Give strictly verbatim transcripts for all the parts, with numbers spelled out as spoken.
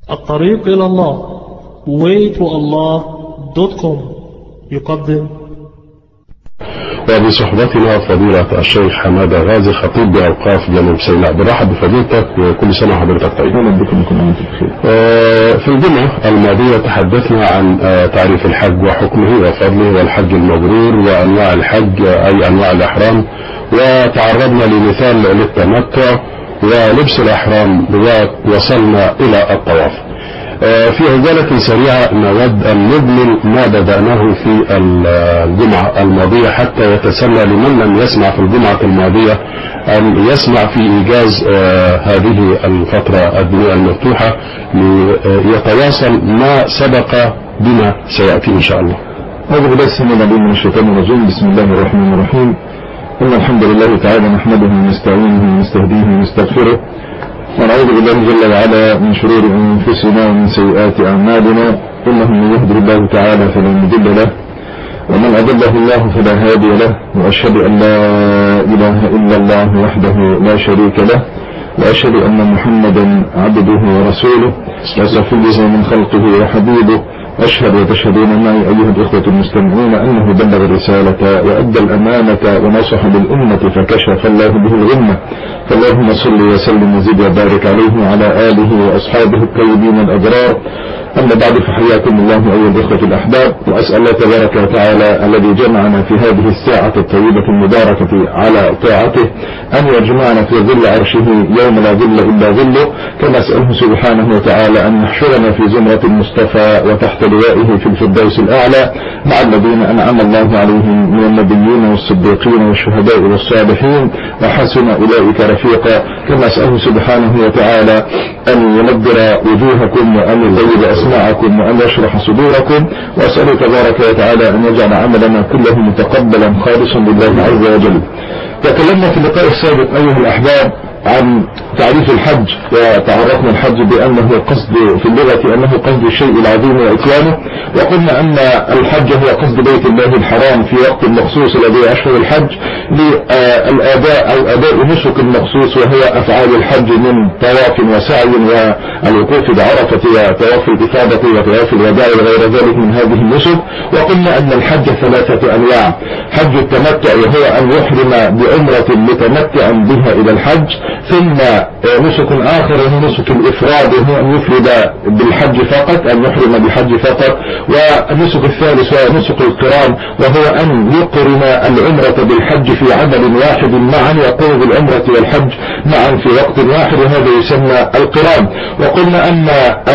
الطريق إلى الله way to allah دوت كوم يقدم. وبصحبتنا فضيلة الشيخ حمادة غازي خطيب بأوقاف جنوب سيناء. برحب بفضيلتك وكل سنة وحضرتك طيب. أهلا بكم وكم بخير. في الجمعة الماضية تحدثنا عن تعريف الحج وحكمه وفضله والحج المبرور وأنواع الحج أي أنواع الأحرام، وتعرضنا لمثال للتمتع ولبس الأحرام ووصلنا إلى الطواف. في عجالة سريعة نود أن نبلل ما بدأناه في الجمعة الماضية حتى يتسنى لمن لم يسمع في الجمعة الماضية أن يسمع في إيجاز هذه الفترة الدينية المفتوحة ليتواصل ما سبق بما سيأتي إن شاء الله. أعوذ بالله السميع العليم من الشيطان الرجيم. بسم الله الرحمن الرحيم. إن الحمد لله تعالى نحمده ونستعينه ونستهديه ونستغفره، ونعوذ بالله جل وعلا من شرور أنفسنا ومن سيئات أعمالنا، إنه من يهده الله تعالى فلا مضل له ومن أضله الله فلا هادي له، وأشهد أن لا إله إلا الله وحده لا شريك له، وأشهد أن محمدا عبده ورسوله وصفيه من خلقه وحبيبه. أشهد وتشهدون معي أيها الإخوة المستمعون أنه بلغ الرسالة وأدى الأمانة ونصح للأمة فكشف الله به الغمة، فاللهم صل وسلم وزد وبارك عليه وعلى آله وأصحابه الطيبين الأبرار. أما بعد، فحياكم الله أيها الإخوة الأحباب، وأسأل الله تبارك وتعالى الذي جمعنا في هذه الساعة الطيبة المباركة على طاعته أن يجمعنا في ظل عرشه يوم لا ظل إلا ظله، كما أسأله سبحانه وتعالى أن يحشرنا في زمرة المصطفى وتحت لوائه في الفردوس الأعلى مع الذين أنعم الله عليهم من النبيين والصديقين والشهداء والصالحين وحسن أولئك رفيقا. كما أسأله سبحانه وتعالى أن ينبر وجوهكم وأن يطيب أسماعكم وأن يشرح صدوركم، وأسأله تبارك وتعالى أن يجعل عملنا كله متقبلا خالصا لله عز وجل. تكلمنا في اللقاء السابق أيها الأحباب عن تعريف الحج، وتعرفنا الحج بأنه قصد في اللغة أنه قصد الشيء العظيم وإكرامه، وقلنا أن الحج هو قصد بيت الله الحرام في وقت مخصوص الذي أشهر الحج للآداء أو أداء نسك مخصوص، وهي أفعال الحج من طواف وسعي والوقوف بعرفة وطواف الإفاضة وطواف الوداع وغير ذلك من هذه النسك. وقلنا أن الحج ثلاثة أنواع: حج التمتع وهو أن يحرم بعمرة متمتعا بها إلى الحج، ثم نسك آخر وهو نسك الإفراد وهو أن يفرد بالحج فقط، أن يحرم بالحج فقط. والنسك الثالث هو نسك القران وهو أن يقرن العمرة بالحج في عمل واحد معا، يقوم بالعمرة والحج معا في وقت واحد، وهذا يسمى القران. وقلنا أن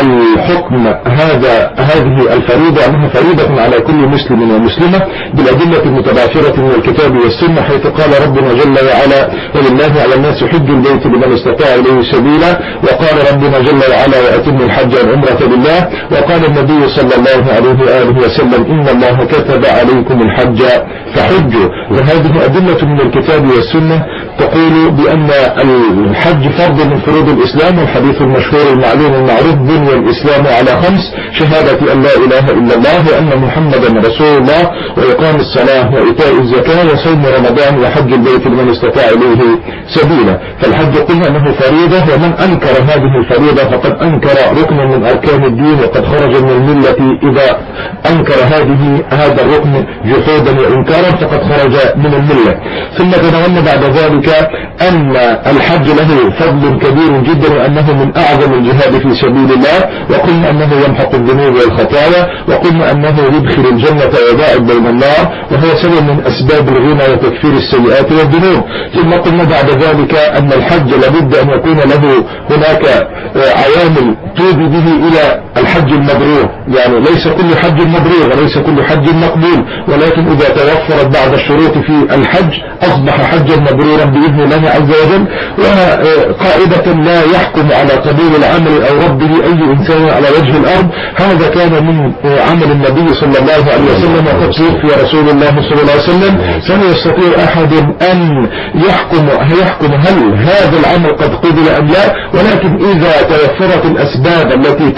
الحكم هذا هذه الفريضة أنها فريضة على كل مسلم ومسلمة بالأدلة المتباشرة من الكتاب والسنة، حيث قال ربنا جل وعلا: ولله على الناس حج البيت لمن استطاع إليه سبيلا، وقال ربنا جل وعلا: وأتم الحج والعمرة لله، وقال النبي صلى الله عليه وآله وسلم: إن الله كتب عليكم الحج فحجوا. وهذه أدلة من الكتاب والسنة تقول بأن الحج فرض من فروض الإسلام، والحديث المشهور المعلوم المعروف: بني الإسلام على خمس: شهادة أن لا إله إلا الله وأن محمدا رسول الله، وإقام الصلاة وإيتاء الزكاة وصوم رمضان وحج البيت لمن استطاع إليه سبيلا. فالحج قلنا أنه فريضة، ومن أنكر هذه الفريضة فقد أنكر ركنا من أركان الدين، وقد خرج من الملة إذا أنكر هذه هذا الركن جحودا وإنكارا فقد خرج من الملة. ثم تناولنا بعد ذلك أن الحج له فضل كبير جدا، وأنه من أعظم الجهاد في سبيل الله، وقلنا أنه يمحق الذنوب والخطايا، وقلنا أنه يدخل الجنة ويباعد بين النار، وهو سبب من أسباب الغنى وتكفير السيئات والذنوب. ثم قلنا بعد ذلك أن الحج لابد أن يكون له هناك عوامل تودي به إلى الحج المبرور، يعني ليس كل حج مبرور وليس كل حج مقبول، ولكن إذا توفرت بعض الشروط في الحج أصبح حجا مبرورا بإذن الله عز وجل. وقاعدة: لا يحكم على قبول العمل أو رده أي إنسان على وجه الأرض. هذا كان من عمل النبي صلى الله عليه وسلم، وقد توفي رسول الله صلى الله عليه وسلم، فلا يستطيع أحد أن يحكم يحكم هل هذا العمل قد قبل أم لا، ولكن إذا توفرت الأسباب التي تعمل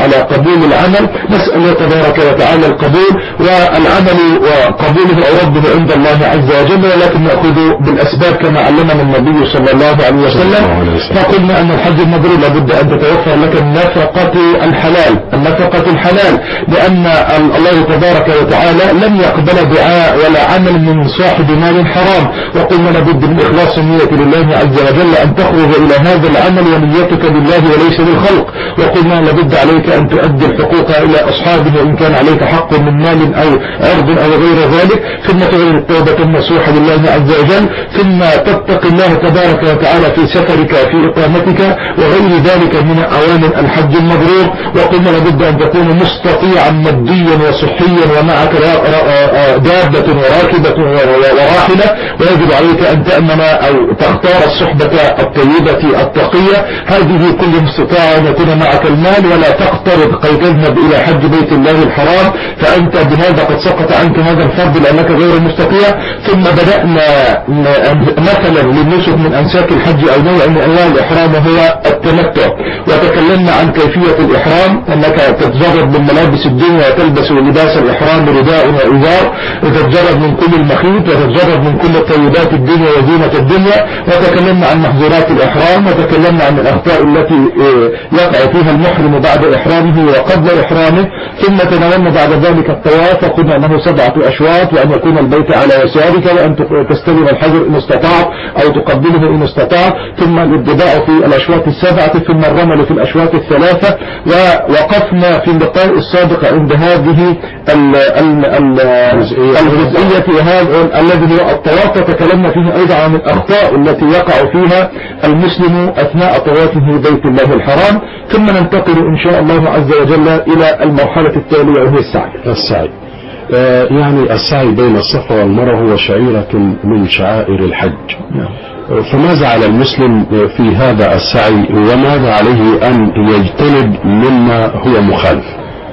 على قبول العمل. نسأل الله تبارك وتعالى القبول والعمل وقبوله أو رده عند الله عز وجل، ولكن نأخذ بالأسباب كما علمنا النبي صلى الله عليه وسلم. فقلنا أن الحج المبرور لابد أن تتوفر لك النفقة الحلال، النفقة الحلال، لأن الله تبارك وتعالى لم يقبل دعاء ولا عمل من صاحب مال حرام. وقلنا لابد من إخلاص النية لله عز وجل، أن تخرج إلى هذا العمل ونيتك لله وليس للخلق. وقلنا لابد عليك أن تؤدي الحقوق إلى أصحابه إن كان عليك حق من مال أو عرض أو غير ذلك، ثم تغير التوبة النصوحة لله عز وجل، ثم تتقي الله تبارك وتعالى في سفرك في إقامتك وغير ذلك من أوامر الحج المبرور. وقلنا لابد أن تكون مستطيعا ماديا وصحيا ومعك دابة وراكبة وراحلة، ويجب عليك أن تأمن أو تختار الصحبة الطيبة التقية. هذه كل استطاع أن يكون معك المال ولا تقترض كي تذهب إلى حج بيت الله الحرام، فأنت بهذا قد سقط عنك هذا الفرض لأنك غير مستطيع. ثم بدأنا مثلا للنسك من أنساك الحج أو نوع من أنواع الإحرام هو التمتع، وتكلمنا عن كيفية الإحرام، أنك تتجرد من ملابس الدنيا وتلبس لباس الإحرام رداء وإزار، وتتجرد من كل المخيط، وتتجرد من كل طيبات الدنيا وزينة الدنيا. وتكلمنا عن محظورات الإحرام، وتكلمنا عن الأخطاء التي يقع فيها المحرم بعد إحرامه وقبل إحرامه. ثم تناولنا بعد ذلك الطواف، وقلنا أنه سبعة أشواط، وأن يكون البيت على يسارك، وأن تستلم الحجر إن استطعت أو تقبله إن استطعت، ثم الابتداء في الأشواط السبعة، ثم الرمل في الأشواط الثلاثة. ووقفنا في اللقاء السابق عند هذه الجزئية الذي هو الطواف، وتكلمنا فيه أيضا عن الأخطاء التي يقع فيها المسلم أثناء طوافه بيت الله الحرام. ثم ننتقل إن شاء الله عز وجل إلى المرحلة التالية وهي السعي. السعي آه يعني السعي بين الصفا والمروة هو شعيرة من شعائر الحج. فماذا على المسلم في هذا السعي، وماذا عليه أن يجتنب مما هو مخالف؟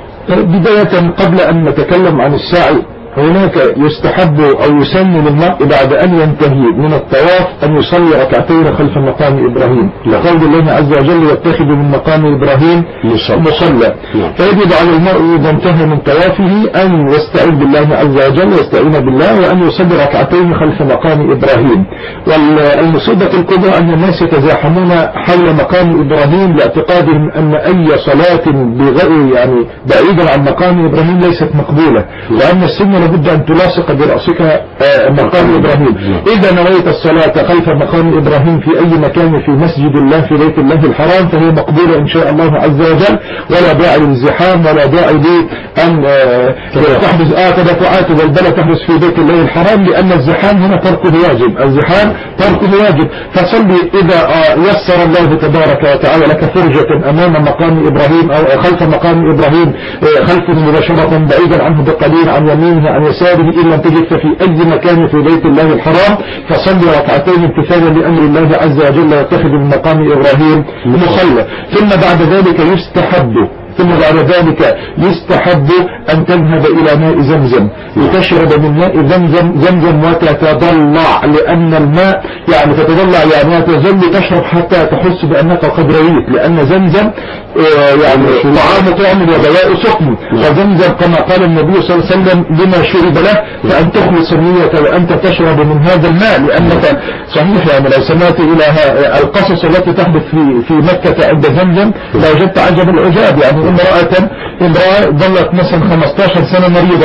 بداية قبل أن نتكلم عن السعي، هناك يستحب أو يسن للمرء بعد أن ينتهي من الطواف أن يصلي ركعتين خلف مقام إبراهيم، لقول الله عز وجل يتخذ من مقام إبراهيم مصلى. فيجب على المرء إذا انتهى من طوافه أن يستعين بالله عز وجل ويستعين بالله، وأن يصلي ركعتين خلف مقام إبراهيم. والمصيبة الكبرى أن الناس يتزاحمون حول مقام إبراهيم لاعتقادهم أن أي صلاة بغير يعني بعيدا عن مقام إبراهيم ليست مقبولة، وأن السنة لابد أن تلاصق برأسك مقام إبراهيم. إذا نويت الصلاة خلف مقام إبراهيم في أي مكان في مسجد الله في بيت الله الحرام فهي مقبولة إن شاء الله عز وجل، ولا داعي للزحام ولا داعي لأن تحدث آه تدفعات والبلة تحدث في بيت الله الحرام، لأن الزحام هنا تركه واجب، الزحام تركه واجب. فصلي إذا يسر الله تبارك وتعالى لك فرجة أمام مقام إبراهيم أو خلف مقام إبراهيم خلفه مباشرة بعيدا عنه بقليل عن يمينه عن يساره، إن لم تجد في أي مكان في بيت الله الحرام فصلي ركعتين امتثالا لأمر الله عز وجل واتخذ من مقام إبراهيم مصلى. ثم بعد ذلك يستحب ثم بعد ذلك يستحب أن تذهب إلى ماء زمزم لتشرب من ماء زمزم زمزم وتتضلع، لأن الماء يعني تتضلع يعني تظل تشرب حتى تحس بأنك قد رويت، لأن زمزم يعني طعام طعم ودواء سقم. وزمزم كما قال النبي صلى الله عليه وسلم لما شرب له فأن تخلص النية وأنت تشرب من هذا الماء، لأنك صحيح يعني لو سمعت إلى القصص التي تحدث في في مكة عند زمزم لوجدت عجب العجاب. يعني امرأة امرأة ظلت مثلا خمسة عشر سنة مريضة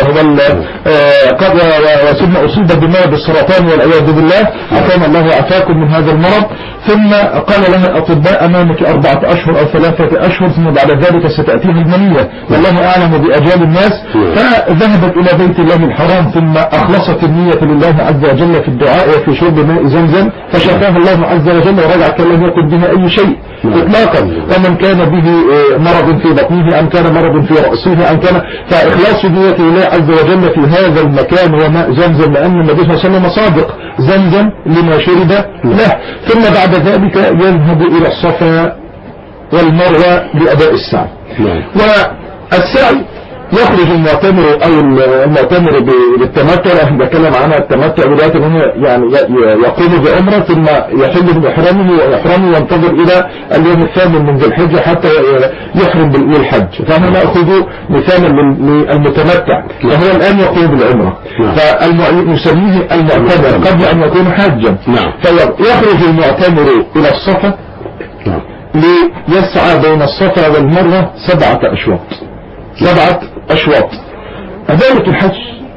قد ثم أصيبت بمرض السرطان والعياذ بالله، عافانا الله وعافاكم من هذا المرض. ثم قال لها الأطباء أمامك أربعة أشهر أو ثلاثة أشهر ثم بعد ذلك ستأتيه المنية، والله أعلم بأجال الناس. فذهبت إلى بيت الله الحرام ثم أخلصت النية لله عز وجل في الدعاء وفي شرب ماء زمزم فشفاها الله عز وجل ورجعت لم يكن بها أي شيء إطلاقا. ومن كان به مرض في بطنه أم كان مرض في رأسه أم كان فإخلاص نية الله عز وجل في هذا المكان وماء زمزم، لأن النبي صلى الله عليه وسلم صادق زمزم لما شرب له. ثم بعد ذلك يذهب إلى الصفا والمروة لأداء السعي. والسعي يخرج المعتمر او المعتمر بالتمتع. احنا بنتكلم عن التمتع دلوقتي ان يعني يقوم بعمره ثم يحل باحرامه ويحرمه وينتظر الى اليوم الثامن من ذي الحجه حتى يحرم بالحج. فاحنا ناخذ مثالا للمتمتع وهو الان يقوم بالعمره فنسميه المعتمر قبل ان يكون حاجا. فيخرج المعتمر الى الصفا ليسعى بين الصفا والمروه سبعه اشواط. سبعة أشواط. عبادة الحج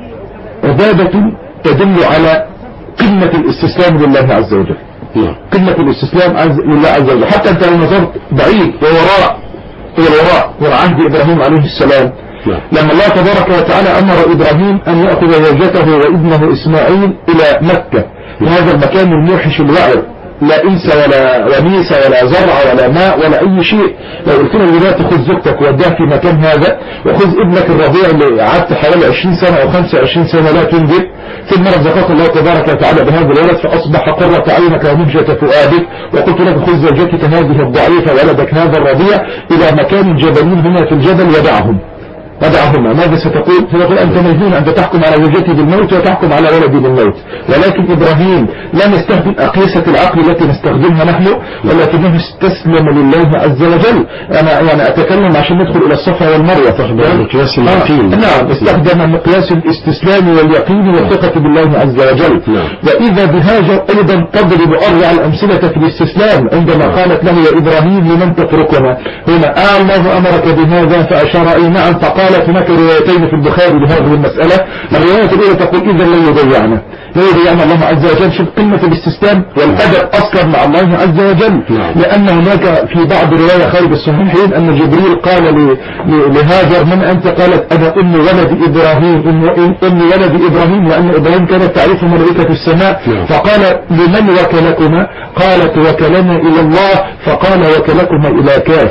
عبادة تدل على قمة الاستسلام لله عز وجل. قمة الاستسلام لله عز وجل. حتى أنت لو نظرت بعيد ووراء إلى الوراء إلى عهد إبراهيم عليه السلام لما الله تبارك وتعالى أمر إبراهيم أن يأخذ زوجته وابنه إسماعيل إلى مكة في هذا المكان الموحش الوعر، لا إنس ولا ونيس ولا زرع ولا ماء ولا أي شيء. لو قلت له دلوقتي خذ زوجتك ووديها في مكان هذا وخذ ابنك الرضيع اللي قعدت حوالي عشرين سنة أو خمسة وعشرين سنة لا تنجب، ثم رزقك الله تبارك وتعالى بهذا الولد فأصبح قرة عينك ومهجة فؤادك، وقلت لك خذ زوجتك هذه الضعيفة ولدك هذا الرضيع إلى مكان جبلين هنا في الجبل ودعهم ودعهما، ماذا ستقول؟ ستقول أنت مجنون، أنت تحكم على زوجتي بالموت وتحكم على ولدي بالموت. ولكن إبراهيم لم يستخدم أقيسة العقل التي نستخدمها نحن، ولكنه استسلم لله عز وجل. أنا يعني أتكلم عشان ندخل إلى الصفا والمروة. مقياس اليقين. نعم، استخدم مقياس الاستسلام واليقين والثقة بالله عز وجل. نعم. وإذا بهاجر أيضا تضرب أروع الأمثلة في الاستسلام عندما قالت له يا إبراهيم لمن تتركنا هنا؟ آه الله أمرك بهذا فأشار أي نعم. فقال قالت هناك روايتين في البخاري لهذه المسألة. الرواية الأولى تقول إذا لا يضيعنا لا يضيعنا الله عز وجل. شوف قمة الاستسلام والأدب أصلا مع الله عز وجل. لأن هناك في بعض رواية خارج الصحيحين أن جبريل قال لهاجر من أنت؟ قالت أنا أم ولد إبراهيم، أم ولد إبراهيم، لأن إبراهيم كانت تعرف ملائكة السماء. فقال لمن وكلكما؟ قالت وكلنا إلى الله. فقال وكلكما إلى كاف،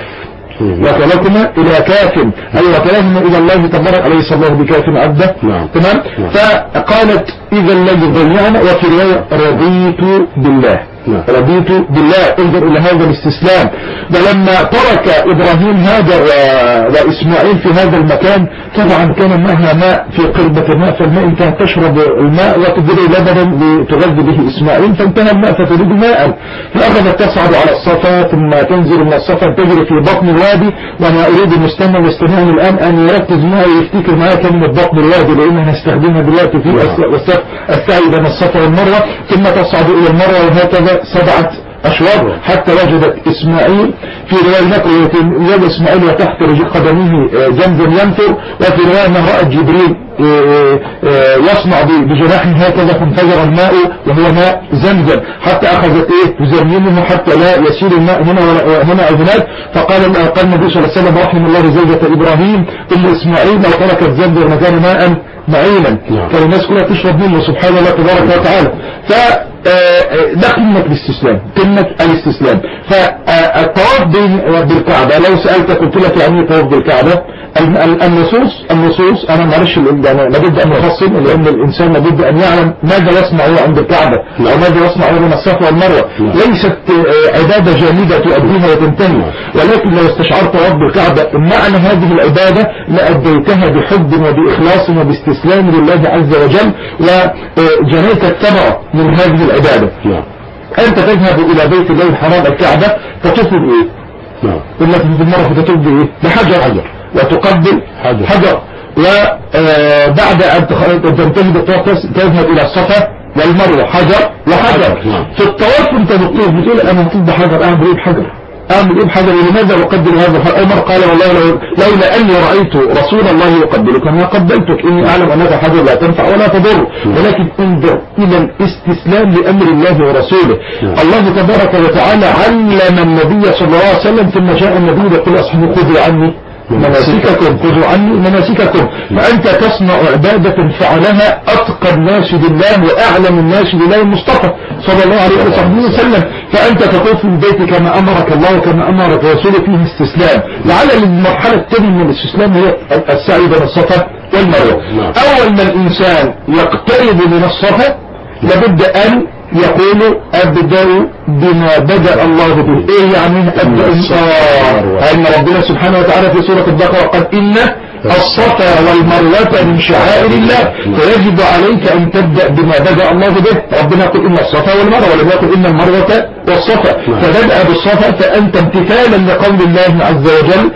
وكلكما إلى كاف، أي وكلكما إلى الله تبارك أليس الله بكاف عبده. تمام. فقالت إذا لن يضيعنا. وفي رواية رضيت بالله، رضيت بالله. انظر إلى هذا الاستسلام. ولما ترك إبراهيم هذا وإسماعيل في هذا المكان طبعا كان معها ماء في قربة ماء، فالماء انتهى تشرب الماء وتجري لبنا لتغذي به إسماعيل، فانتهى الماء فتريد ماء. فأخذت تصعد على الصفا ثم تنزل من الصفا تجري في بطن الوادي. وأنا أريد المستمع يستمعني الآن أن يركز معي ويفتكر معي كلمة بطن الوادي لأنها نستخدمها دلوقتي في السعي بين الصفا والمروة. ثم تصعد إلى المروة وهكذا سبعة أشواط حتى وجدت إسماعيل. في رواية نقل وجد إسماعيل وتحت رجل قدمه زمزم ينثر. وفي رواية أنه رأى جبريل يصنع بجناحه هكذا فانفجر الماء وهو ماء زمزم حتى أخذت إيه تزمينه حتى لا يسيل الماء هنا هنا أو هناك. فقال قال النبي صلى الله عليه وسلم رحم الله زوجة إبراهيم أم إسماعيل لو تركت زمزم وكان ماء معينا كان الناس كلها تشرب منه سبحان الله تبارك وتعالى. ف ده قمة الاستسلام، قمة الاستسلام. فالطواف بالكعبة لو سألتك قلت لك يعني ايه طواف بالكعبة؟ النصوص النصوص انا معلش لابد ان نفصل لان الانسان لابد ان يعلم ماذا يصنع هو عند الكعبة او ماذا يصنع هو بين الصفا والمروة. ليست عبادة جامدة تؤديها وتنتهي، ولكن لو استشعرت طواف بالكعبة معنى هذه العبادة لأديتها بحب وبإخلاص وباستسلام لله عز وجل وجنيت الثمرة من هذه العبادة. أنت تذهب إلى بيت الله الحرام الكعبة تطوف بإيه؟ إلا في المرة فتطوف بإيه؟ بحجر حجر وتقبل حجر, حجر. وبعد أن تنتهي بالطواف تذهب إلى الصفا والمروة حجر وحجر. في الطواف أنت بتطوف بتقول أنا هطوف بحجر أعمل إيه بحجر؟ أعمل إيه بحجر؟ لماذا أقبل هذا الحجر؟ عمر قال والله لو لولا أني رأيت رسول الله يقبلك أنا قبلتك إني أعلم أنك حجر لا تنفع ولا تضر. ولكن انظر إلى الاستسلام لأمر الله ورسوله. الله تبارك وتعالى علم النبي صلى الله عليه وسلم ثم جاء النبي يقول أصحابه خذوا عني مناسككم خذوا عني مناسككم. فأنت تصنع عبادة فعلها أتقى الناس لله وأعلم الناس لله المصطفى صلى الله عليه وسلم. فأنت تطوف في البيت كما أمرك الله وكما أمرك رسوله فيه استسلام. لعل المرحلة الثانية من الاستسلام هي السعي بين الصفا والمروة. أول ما الإنسان يقترب من الصفا لابد أن يقول أبدأ بما بدأ الله به. إيه يعني أبدأ؟ أن ربنا سبحانه وتعالى في سورة البقرة قد إن الصفا والمروة من شعائر الله، فيجب عليك أن تبدأ بما بدأ الله به. ربنا يقول إن الصفا والمروة، ولم يقل إن المروة والصفا، فبدأ بالصفا، فأنت امتثالا لقول الله عز وجل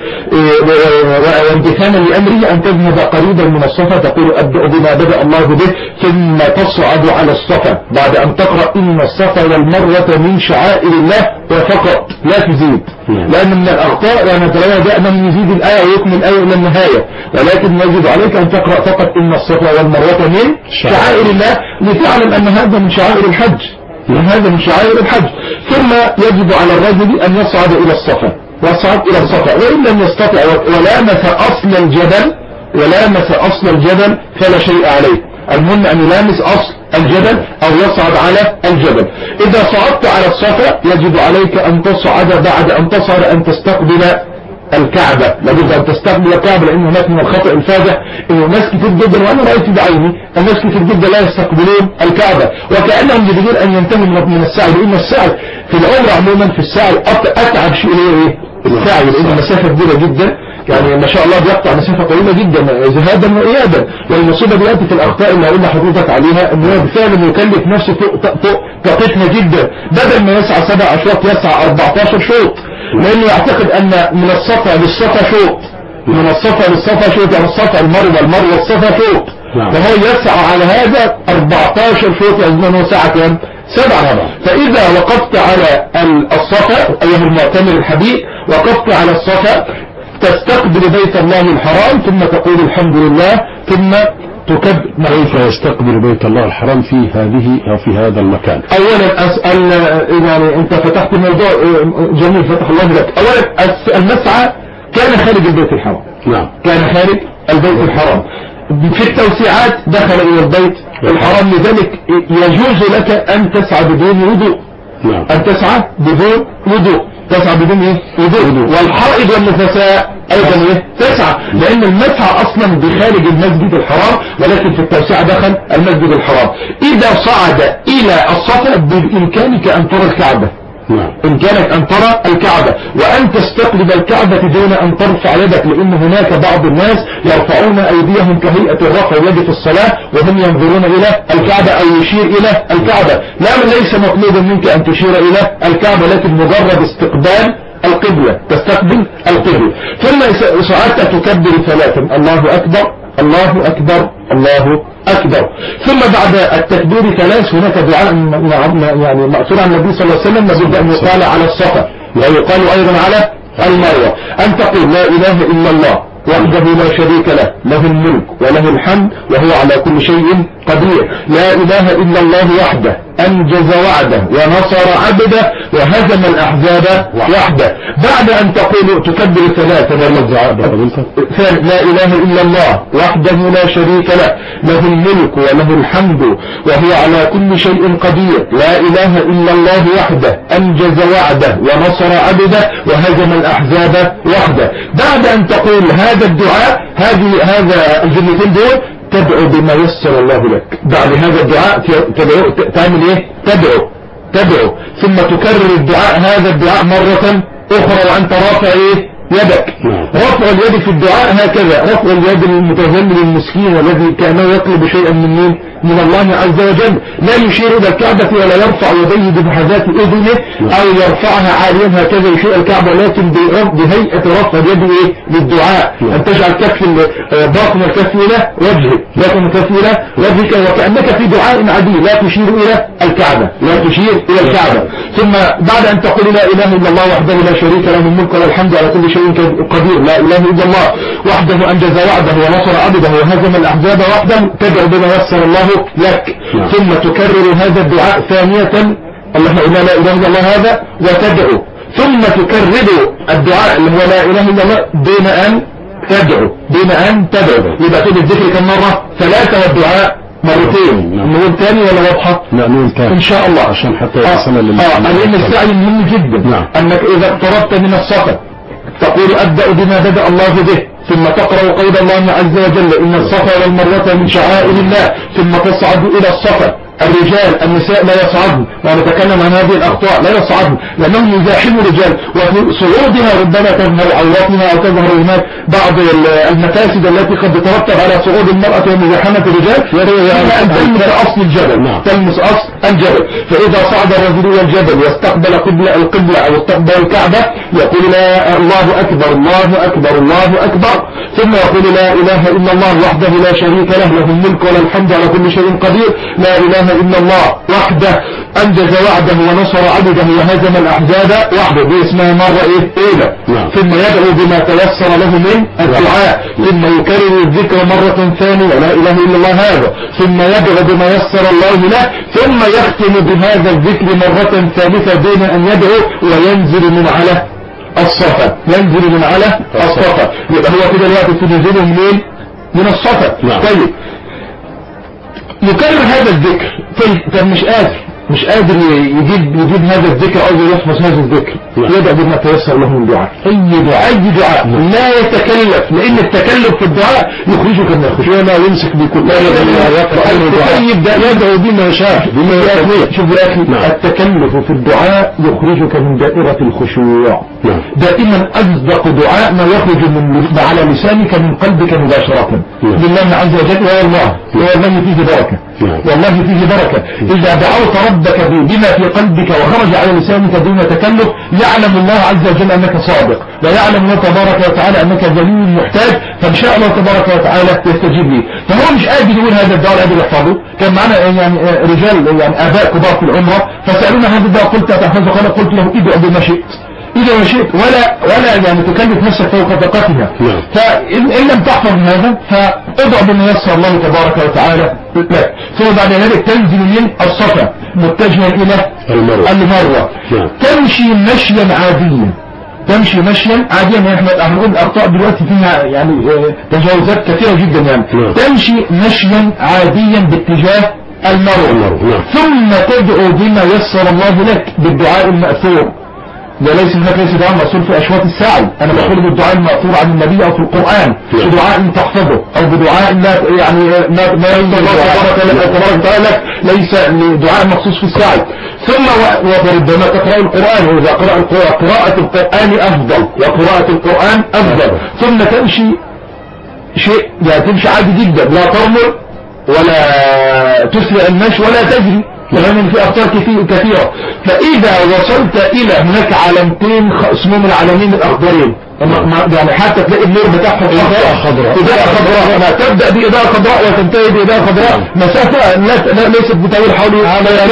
وامتثالا لأمره أن تذهب قريبا من الصفا، تقول أبدأ بما بدأ الله به، ثم تصعد على الصفا بعد أن تقرأ إن الصفا والمروة من شعائر الله وفقط، لا تزيد، لأن من الأخطاء لا نتروى دائما يزيد الآية ويكمل الآية إلى النهاية، ولكن يجب عليك أن تقرأ فقط إن الصفا والمروة من شعائر الله، لتعلم أن هذا من شعائر الحج، هذا من شعائر الحج. ثم يجب على الرجل أن يصعد إلى الصفا، يصعد إلى الصفا، وإن لم يستطع ولامس أصل الجبل ولامس أصل الجبل فلا شيء عليه، المهم أن يلامس أصل الجبل أو يصعد على الجبل. إذا صعدت على الصفا يجب عليك أن تصعد بعد أن تصعد أن تستقبل الكعبة، لابد أن تستقبل الكعبة، لأن هناك من الخطأ الفاجح إنه ناس كتير جدا، وأنا رأيت بعيني الناس كتير جدا لا يستقبلون الكعبة، وكأنهم يريدون أن ينتهوا من السعي، لأن السعي في العمر عموما في السعي أتعب شيء إيه السعي، لأن مسافة كبيرة جدا، يعني ما شاء الله بيقطع مسافة طويلة جدا ذهابا وإيابا. والمصيبة دلوقتي في الأخطاء اللي هقول لحضرتك عليها إن هو فعلا يكلف نفسه طاقتنا جدا، بدل ما يسعى سبع أشواط يسعى أربعتاشر شوط، لأنه يعتقد أن من الصفا للصفا شوط، من الصفا للصفا شوط، يعني الصفا المروة المروة الصفا شوط، فهو يسعى على هذا أربعتاشر شوط، يعني هو ساعة كام؟ سبعة. فإذا وقفت على الصفا أيها المعتمر الحبيب، وقفت على الصفا تستقبل بيت الله الحرام، ثم تقول الحمد لله، ثم تكبر. كيف يستقبل بيت الله الحرام في هذه أو في هذا المكان؟ أولا أسأل، يعني أنت فتحت موضوع جميل فتح الله لك. أولا المسعى كان خارج البيت الحرام، نعم، كان خارج البيت الحرام، في التوسيعات دخل إلى البيت الحرام، لذلك يجوز لك أن تسعى بدون وضوء، نعم، أن تسعى بدون وضوء، تسعى بدون ايه وضوء. والحائض والنفساء ايضا ايه تسعى، لان المسعى اصلا بخارج المسجد الحرام، ولكن في التوسعة دخل المسجد الحرام. اذا صعد الى الصفا بامكانك ان ترى الكعبة، إمكانك أن ترى الكعبة وأن تستقبل الكعبة دون أن ترفع يدك، لأن هناك بعض الناس يرفعون أيديهم كهيئة الرفع اليد في الصلاة وهم ينظرون إلى الكعبة أو يشير إلى الكعبة. لا، من ليس مطلوب منك أن تشير إلى الكعبة، لكن مجرد استقبال القبلة، تستقبل القبلة. ثم صعدت تكبر ثلاثا، الله أكبر الله أكبر الله أكبر. ثم بعد التكبير ثلاث هناك دعاء يعني مأثور عن النبي صلى الله عليه وسلم، لابد أن يقال على الصفا ويقال أيضا على المروة، أن تقول لا إله إلا الله وحده لا شريك له، له الملك وله الحمد وهو على كل شيء قدير، لا إله إلا الله وحده أنجز وعده ونصر عبده وهزم الأحزاب وحده. بعد أن تقول تكبر ثلاثة لا إله إلا الله وحده لا شريك له، له الملك وله الحمد وهو على كل شيء قدير، لا إله إلا الله وحده أنجز وعده ونصر عبده وهزم الأحزاب وحده. بعد أن تقول هذا الدعاء، هذه هذا الجملتين دول، تدعو بما يسر الله لك. بعد هذا الدعاء تدعو، تعمل ايه؟ تدعو تدعو ثم تكرر الدعاء، هذا الدعاء مرة اخرى وانت رافع ايه يدك. رفع اليد في الدعاء هكذا، رفع اليد للمتذلل المسكين الذي كانه يطلب شيئا من مين؟ من الله عز وجل. لا يشير الى الكعبة ولا يرفع يديه بحذات اذنه او يرفعها عاليا هكذا يشير الكعبة، لكن بهيئة رفع اليد ايه للدعاء، ان تجعل كف باطن الكف الى وجهك، باطن الكف الى وجهك، وكأنك في دعاء عادي، لا تشير الى الكعبة، لا تشير الى الكعبة. ثم بعد ان تقول لا اله الا الله وحده لا شريك له الملك والحمد على كل شيء قدير، لا اله الا الله وحده انجز وعده ونصر عبده وهزم الاحزاب وحده، تدعو بما يسر الله لك. ثم تكرر هذا الدعاء ثانية، اللهم لا اله الا الله هذا، وتدعو. ثم تكرر الدعاء اللي هو لا اله الا الله دون ان تدعو، دون ان تدعو. يبقى تقول الذكر كم مرة؟ ثلاثة، والدعاء مرتين. نقول ثاني ولا واضحة؟ لا نقول ثاني ان شاء الله، عشان حتى يصل لل اه لان السعي مهم جدا. نعم. انك اذا اقتربت من الصفا تقول أبدأ بما بدأ الله به، ثم تقرأ قول الله عز وجل إن الصفا والمروة من شعائر الله، ثم تصعد إلى الصفا الرجال النساء لا يصعدن، ونتكلم عن هذه الأخطاء لا يصعدن لأنهم يزاحموا الرجال، وفي صعودها ربما تظهر عوراتها أو تظهر هناك بعض المفاسد التي قد تترتب على صعود المرأة ومزاحمة الرجال، وهي أن تلمس أصل الجبل، تلمس أصل الجبل. فإذا صعد الرجل إلى الجبل واستقبل قبلة القبلة أو استقبل الكعبة يقول لا الله أكبر الله أكبر الله أكبر، ثم يقول لا إله إلا الله وحده لا شريك له، له الملك وله الحمد على كل شيء قدير، لا إله إلا الله وحده أنجز وعده ونصر عبده وهزم الأحزاب وحده. دي اسمها مرة إيه أولى. ثم يدعو بما تيسر له من الدعاء، ثم يكرر الذكر مرة ثانية لا إله إلا الله هذا، ثم يدعو بما يسر الله له، ثم يختم بهذا الذكر مرة ثالثة دون أن يدعو، وينزل من على الصفا، ينزل من على الصفا. يبقى هو كده الوقت في نزوله منين؟ من الصفا. طيب يكرر هذا الذكر. طيب مش قادر مش قادر يجيب يجيب هذا الذكر او يحفظ هذا الذكر، يدعو بما تيسر له من دعاء، اي دعاء اي دعاء لا يتكلف، لان التكلف في الدعاء يخرجك من الخشوع، لا يمسك بكل لا يقرا يدعو بما يشاء بما يريد. شوف يا اخي التكلف في الدعاء يخرجك من دائرة الخشوع. دائما اصدق دعاء ما يخرج من على لسانك من قلبك مباشرة لله عز وجل، والله والله فيه بركة، والله فيه بركة. اذا دعوت ربك بما في قلبك وخرج على لسانك دون تكلف يعلم الله عز وجل انك صادق، لا يعلم الله تبارك وتعالى انك ذليل محتاج، فان شاء الله تبارك وتعالى يستجيب لي. فهو مش قادر يقول هذا الدعاء قادر يحفظه. كان معنا يعني رجال يعني اباء كبار في العمره فسالونا هذا الدعاء قلت تحفظه، قال قلت له ادعو بما شئت إذا ما شئت ولا ولا يعني تكلف نفسك فوق طاقتها. فإن لم تحفظ هذا فادع بما يسر الله تبارك وتعالى لك. ثم بعد ذلك تنزل من الصفا متجها إلى المروة, المروة. تمشي مشيا عاديا، تمشي مشيا عاديا. احنا هنقول الاخطاء دلوقتي فيها يعني تجاوزات كثيرة جدا يعني. تمشي مشيا عاديا باتجاه المروة، ثم تدعو بما يسر الله لك بالدعاء المأثور. ده ليس هناك ليس دعاء مأثور في أشواط السعي، أنا بقول بالدعاء المأثور عن النبي أو في القرآن، بدعاء تحفظه أو بدعاء لا يعني ما ما تبارك وتعالى ليس دعاء مخصوص في السعي. ثم وربما تقرأ القرآن، وإذا قرأ القرآن قراءة القرآن أفضل، وقراءة القرآن أفضل. ثم تمشي شيء يعني تمشي عادي جدا، لا ترمل ولا تسرع المشي ولا تجري، لأن في أخطاء كثيرة. فإذا وصلت إلى هناك علامتين اسمهم العلامين الأخضرين، يعني حتى تلاقي النور بتاعهم إضاءة خضراء، إضاءة خضراء تبدأ بإضاءة خضراء وتنتهي بإضاءة خضراء، مسافة ليست بتطول حوالي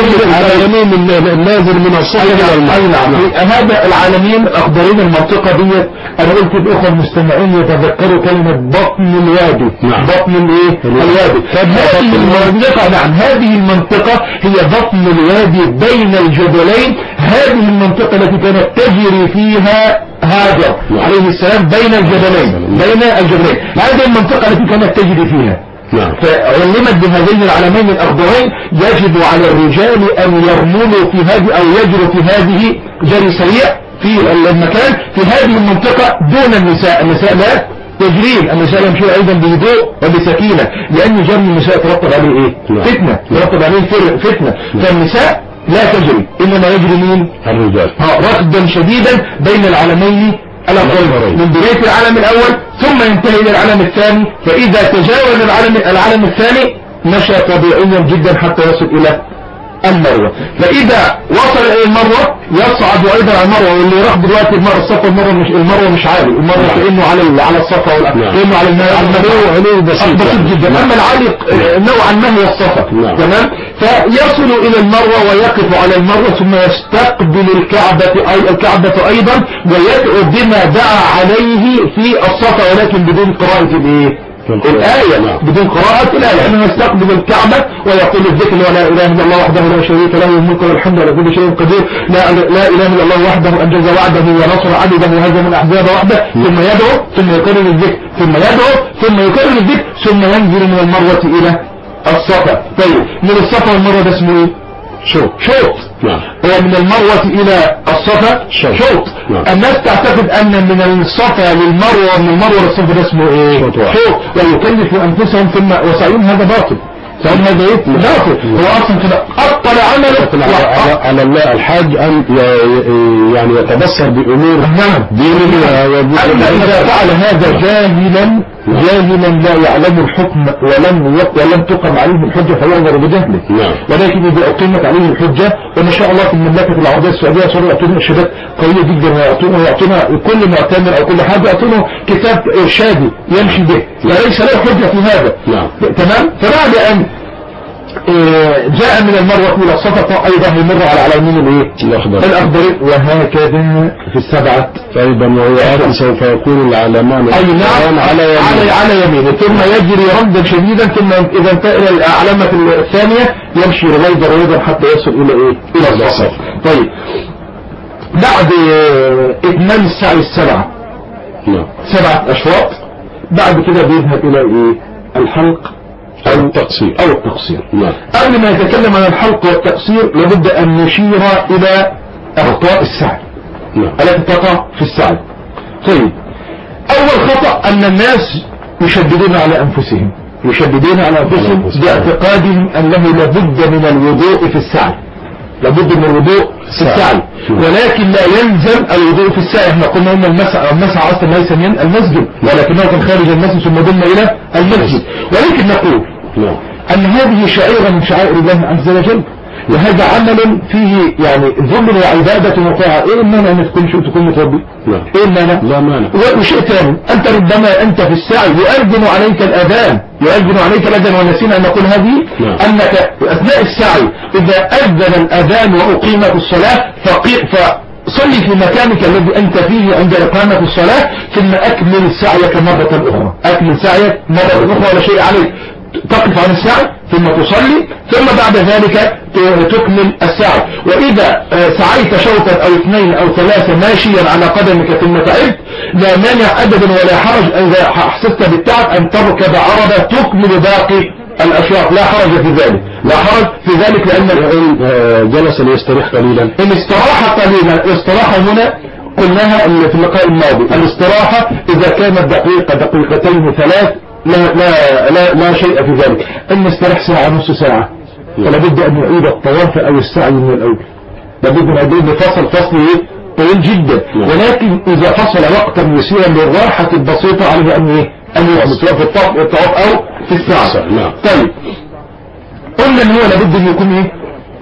على يمين النازل من الصفا إلى الماء. هذا العلامين الأخضرين المنطقة دي أنا قلت الأخوة المستمعين يتذكروا كلمة بطن الوادي، بطن الإيه؟ الوادي. هذه المنطقة نعم هذه المنطقة هي بطن الوادي بين الجبلين. هذه المنطقة التي كانت تجري فيها هاجر عليه السلام بين الجبلين، بين الجبلين. هذه المنطقة التي كانت تجري فيها. فعلمت بهذين العلمين الأخضرين يجب على الرجال أن يرملوا في هذه أو يجروا في هذه جري سريع في المكان في هذه المنطقة دون النساء. النساء لا تجرين، النساء يمشون أيضا بهدوء وبسكينة، لأن جري النساء ترتب عليه إيه؟ فتنة، ترتب عليه فتنة. فالنساء لا تجري، إنما يجري مين؟ الرجال ركضا شديدا بين العلمين الأخضرين من بداية العلم الأول ثم ينتهي إلى العلم الثاني. فإذا تجاوز العلم العلم الثاني مشى طبيعيا جدا حتى يصل إلى المروة. فإذا وصل إلى المروة يصعد أيضا على المروة. واللي راح دلوقتي المروة الصفا المروة مش المروة مش عالي، المروة كأنه على على الصفا ولا كأنه على الماء، المروة عليه بسيط جدا. أما العالي نوعا ما هو الصفا تمام. فيصل إلى المروة ويقف على المروة ثم يستقبل الكعبة أي الكعبة أيضا ويدعو بما دعا عليه في الصفا ولكن بدون قراءة الإيه؟ الآية، بدون قراءة الآية. لأنه يستقبل الكعبة ويقول الذكر ولا إله إلا الله وحده لا شريك له الملك والحمد على كل شيء قدير، لا, لا إله إلا الله وحده أنجز وعده ونصر عبده وهزم الأحزاب وحده. ثم يدعو ثم يكرر الذكر ثم يدعو ثم يكرر الذكر ثم ينزل من المروة إلى الصفا. طيب من الصفا والمروة ده اسمه إيه؟ شوط. شوط نعم. ومن المروة إلى الصفا شوط. نعم. الناس تعتقد أن من الصفا للمروة ومن المروة للصفا ده اسمه إيه؟ شوط. ويكلف أنفسهم ثم وسعيهم، هذا باطل. فهم هذا ايه باطل. هو اصلا كده ابطل عمله على, على الله الحاج ان يعني يتبصر بامور دينه. اما اذا فعل هذا جاهلا جاهلا لا يعلم الحكم ولم ولم تقم عليه الحجه فيعذر بجهله. ولكن اذا اقيمت عليه الحجه، وما شاء الله في المملكه العربيه السعوديه صاروا يعطونا ارشادات قويه جدا، ويعطونا ويعطونا كل معتمر او كل حاجه يعطونا كتاب ارشادي يمشي به، وليس له حجه في هذا. تمام. فبعد ان جاء من المروة إلى الصفا أيضا يمر على علامين الايه الأخضر، وهكذا في السبعة أيضا، وهو سوف يكون العلمان أي نعم على على على يمينه، ثم يجري ردا شديدا، ثم إذا انتهى إلى العلامة الثانية يمشي رويدا رويدا حتى يصل إلى إيه إلى الصف. طيب بعد إتمام السعي السبعة سبعة أشواط، بعد كده بيذهب إلى إيه الحلق أو التقصير أو التقصير. نعم. قبل ما يتكلم عن الحلق والتقصير لابد أن نشير إلى أخطاء السعي. نعم. التي تقع في السعي. طيب أول خطأ أن الناس يشددون على أنفسهم يشددون على أنفسهم باعتقادهم أنه لابد من الوضوء في السعي، لابد من الوضوء في السعي، ولكن لا يلزم الوضوء في السعي. احنا قلنا ان المسعى المسعى اصلا ليس من المسجد، ولكنه كان خارج المسجد ثم ضم الى المسجد. ولكن نقول ان هذه شعيرة من شعائر الله عز وجل، وهذا عمل فيه يعني ذل وعبادة وطاعة. ايه المانع ان تكون شيء تكون متوضي؟ ايه المانع؟ لا مانع. وشيء ثاني، انت ربما انت في السعي يؤذن عليك الاذان يؤذن عليك الاذان ونسينا ان نقول هذه انك اثناء السعي اذا اذن الاذان واقيمت الصلاة فصلي في مكانك الذي انت فيه عند اقامة الصلاة، ثم اكمل سعيك مرة اخرى اكمل سعيك مرة اخرى ولا شيء عليك، تقف عن السعي ثم تصلي، ثم بعد ذلك تكمل السعي. وإذا سعيت شوطا أو اثنين أو ثلاثة ماشيا على قدمك ثم تعبت لا مانع أبدا ولا حرج إذا حسست بالتعب أن تركب عربة تكمل باقي الأشواط، لا حرج في ذلك لا حرج في ذلك لأن جلس ليستريح قليلا. إن استراح قليلا الاستراحة هنا قلناها في اللقاء الماضي، الاستراحة إذا كانت دقيقة دقيقتين ثلاث لا لا لا لا شيء في ذلك. ان استريح ساعة نص ساعة فلا بد ان يعيد الطواف او السعي من الاول، لابد من ان فصل فصل طويل جدا. ولكن اذا فصل وقتا يسيرا للراحة البسيطة عليه ان ايه ان يعمل سواء في الطواف او في السعي. طيب قلنا ان هو لابد ان يكون ايه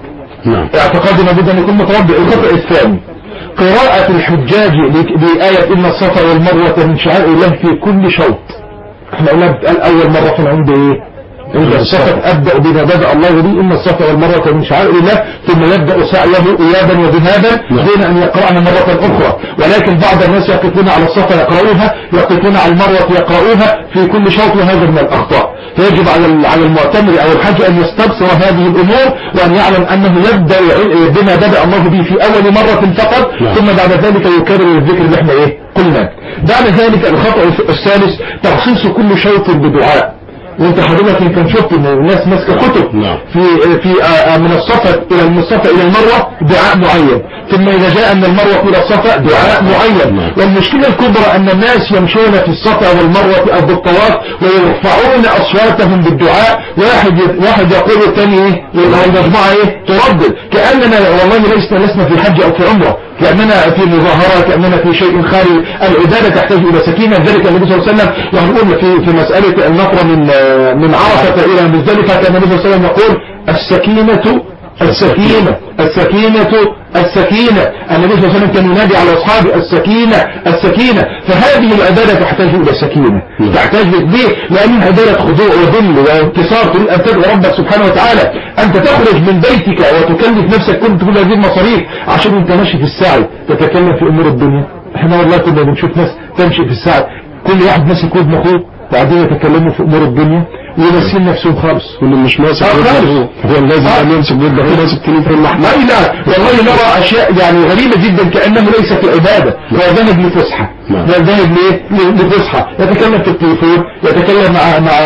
اعتقاد لابد ان يكون متوضئ. الخطأ الثاني قراءة الحجاج بآية ان الصفا والمروة من شعائر الله في كل شوط. احنا قلنا بتقال اول مرة كان عند ايه عند الصفا ابدأ بما بدأ الله به ان الصفا والمروة من شعائر الله، ثم يبدأ سعيه ايابا وذهابا دون ان يقرأنا مرة اخرى. ولكن بعض الناس يقفون على الصفا يقرؤوها، يقفون على المروة يقرؤوها في كل شوط، وهذا من الاخطاء. فيجب على على المعتمر او الحاج ان يستبصر هذه الامور وان يعلم انه يبدأ بما بدأ الله به في اول مرة فقط، ثم بعد ذلك يكرر الذكر اللي احنا ايه قلنا. بعد ذلك الخطأ الثالث تخصيص كل شوط بدعاء. وانت حضرتك يمكن شفت ان الناس ماسكه كتب في في آآ من الصفا الى من الصفا الى المروه دعاء معين، ثم اذا جاء من المروه الى الصفا دعاء معين. والمشكله الكبرى ان الناس يمشون في الصفا والمروه او بالطواف ويرفعون اصواتهم بالدعاء، واحد واحد يقول الثاني ايه والمجموعه ايه تردد، كاننا والله لسنا لسنا في حج او في عمره، كاننا في مظاهره، كاننا في شيء خارج. العباده تحتاج الى سكينه. ذلك النبي صلى الله عليه وسلم وهنقول في في مساله النفر من من عرفة إلى مزدلفة كان النبي صلى الله عليه وسلم يقول السكينة السكينة السكينة السكينة. النبي صلى الله عليه وسلم كان ينادي على أصحابه السكينة السكينة. فهذه العبادة تحتاج إلى سكينة، تحتاج ليه؟ لأنها عبادة خضوع وذل وانكسار، تريد أن تدعو ربك سبحانه وتعالى. أنت تخرج من بيتك وتكلف نفسك كل كل هذه المصاريف عشان أنت ماشي في السعي تتكلم في أمور الدنيا. احنا والله كنا بنشوف ناس تمشي في السعي كل واحد ماسك ودن أخوه بعدين يتكلموا في امور الدنيا وينسين نفسهم خالص. كل مش ماسك هو لازم ان يمسك بيده هو ماسك تليفون الاحمر. لا والله نرى اشياء يعني غريبه جدا كانه ليس في عباده، هو ذهب لفسحه، ذهب ليه لفسحه، يتكلم في التليفون، يتكلم مع مع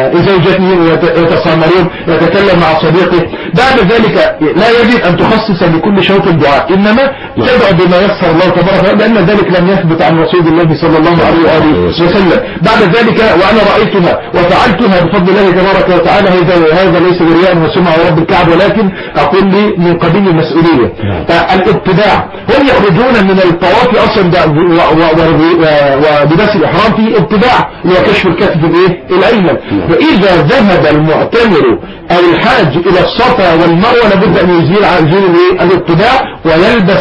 زوجته ويتسامرون، يتكلم مع صديقه. بعد ذلك لا يجب ان تخصص لكل شوط دعاء، انما تدعو بما يسر الله تبارك وتعالى، لان ذلك لم يثبت عن رسول الله صلى الله عليه واله وسلم. بعد ذلك وانا رايتها وفعلتها بفضل الله تبارك وتعالى هذا هذا ليس برياء وسمعة ورب الكعب، ولكن أقول لي من قبيل المسؤولية. الابتداع هم يخرجون من الطواف أصلا ولباس الإحرام في ابتداع وكشف الكتف الإيه الأيمن. وإذا ذهب المعتمر أو الحاج إلى الصفا والمروة لابد أن يزيل يزيل الابتداع ويلبس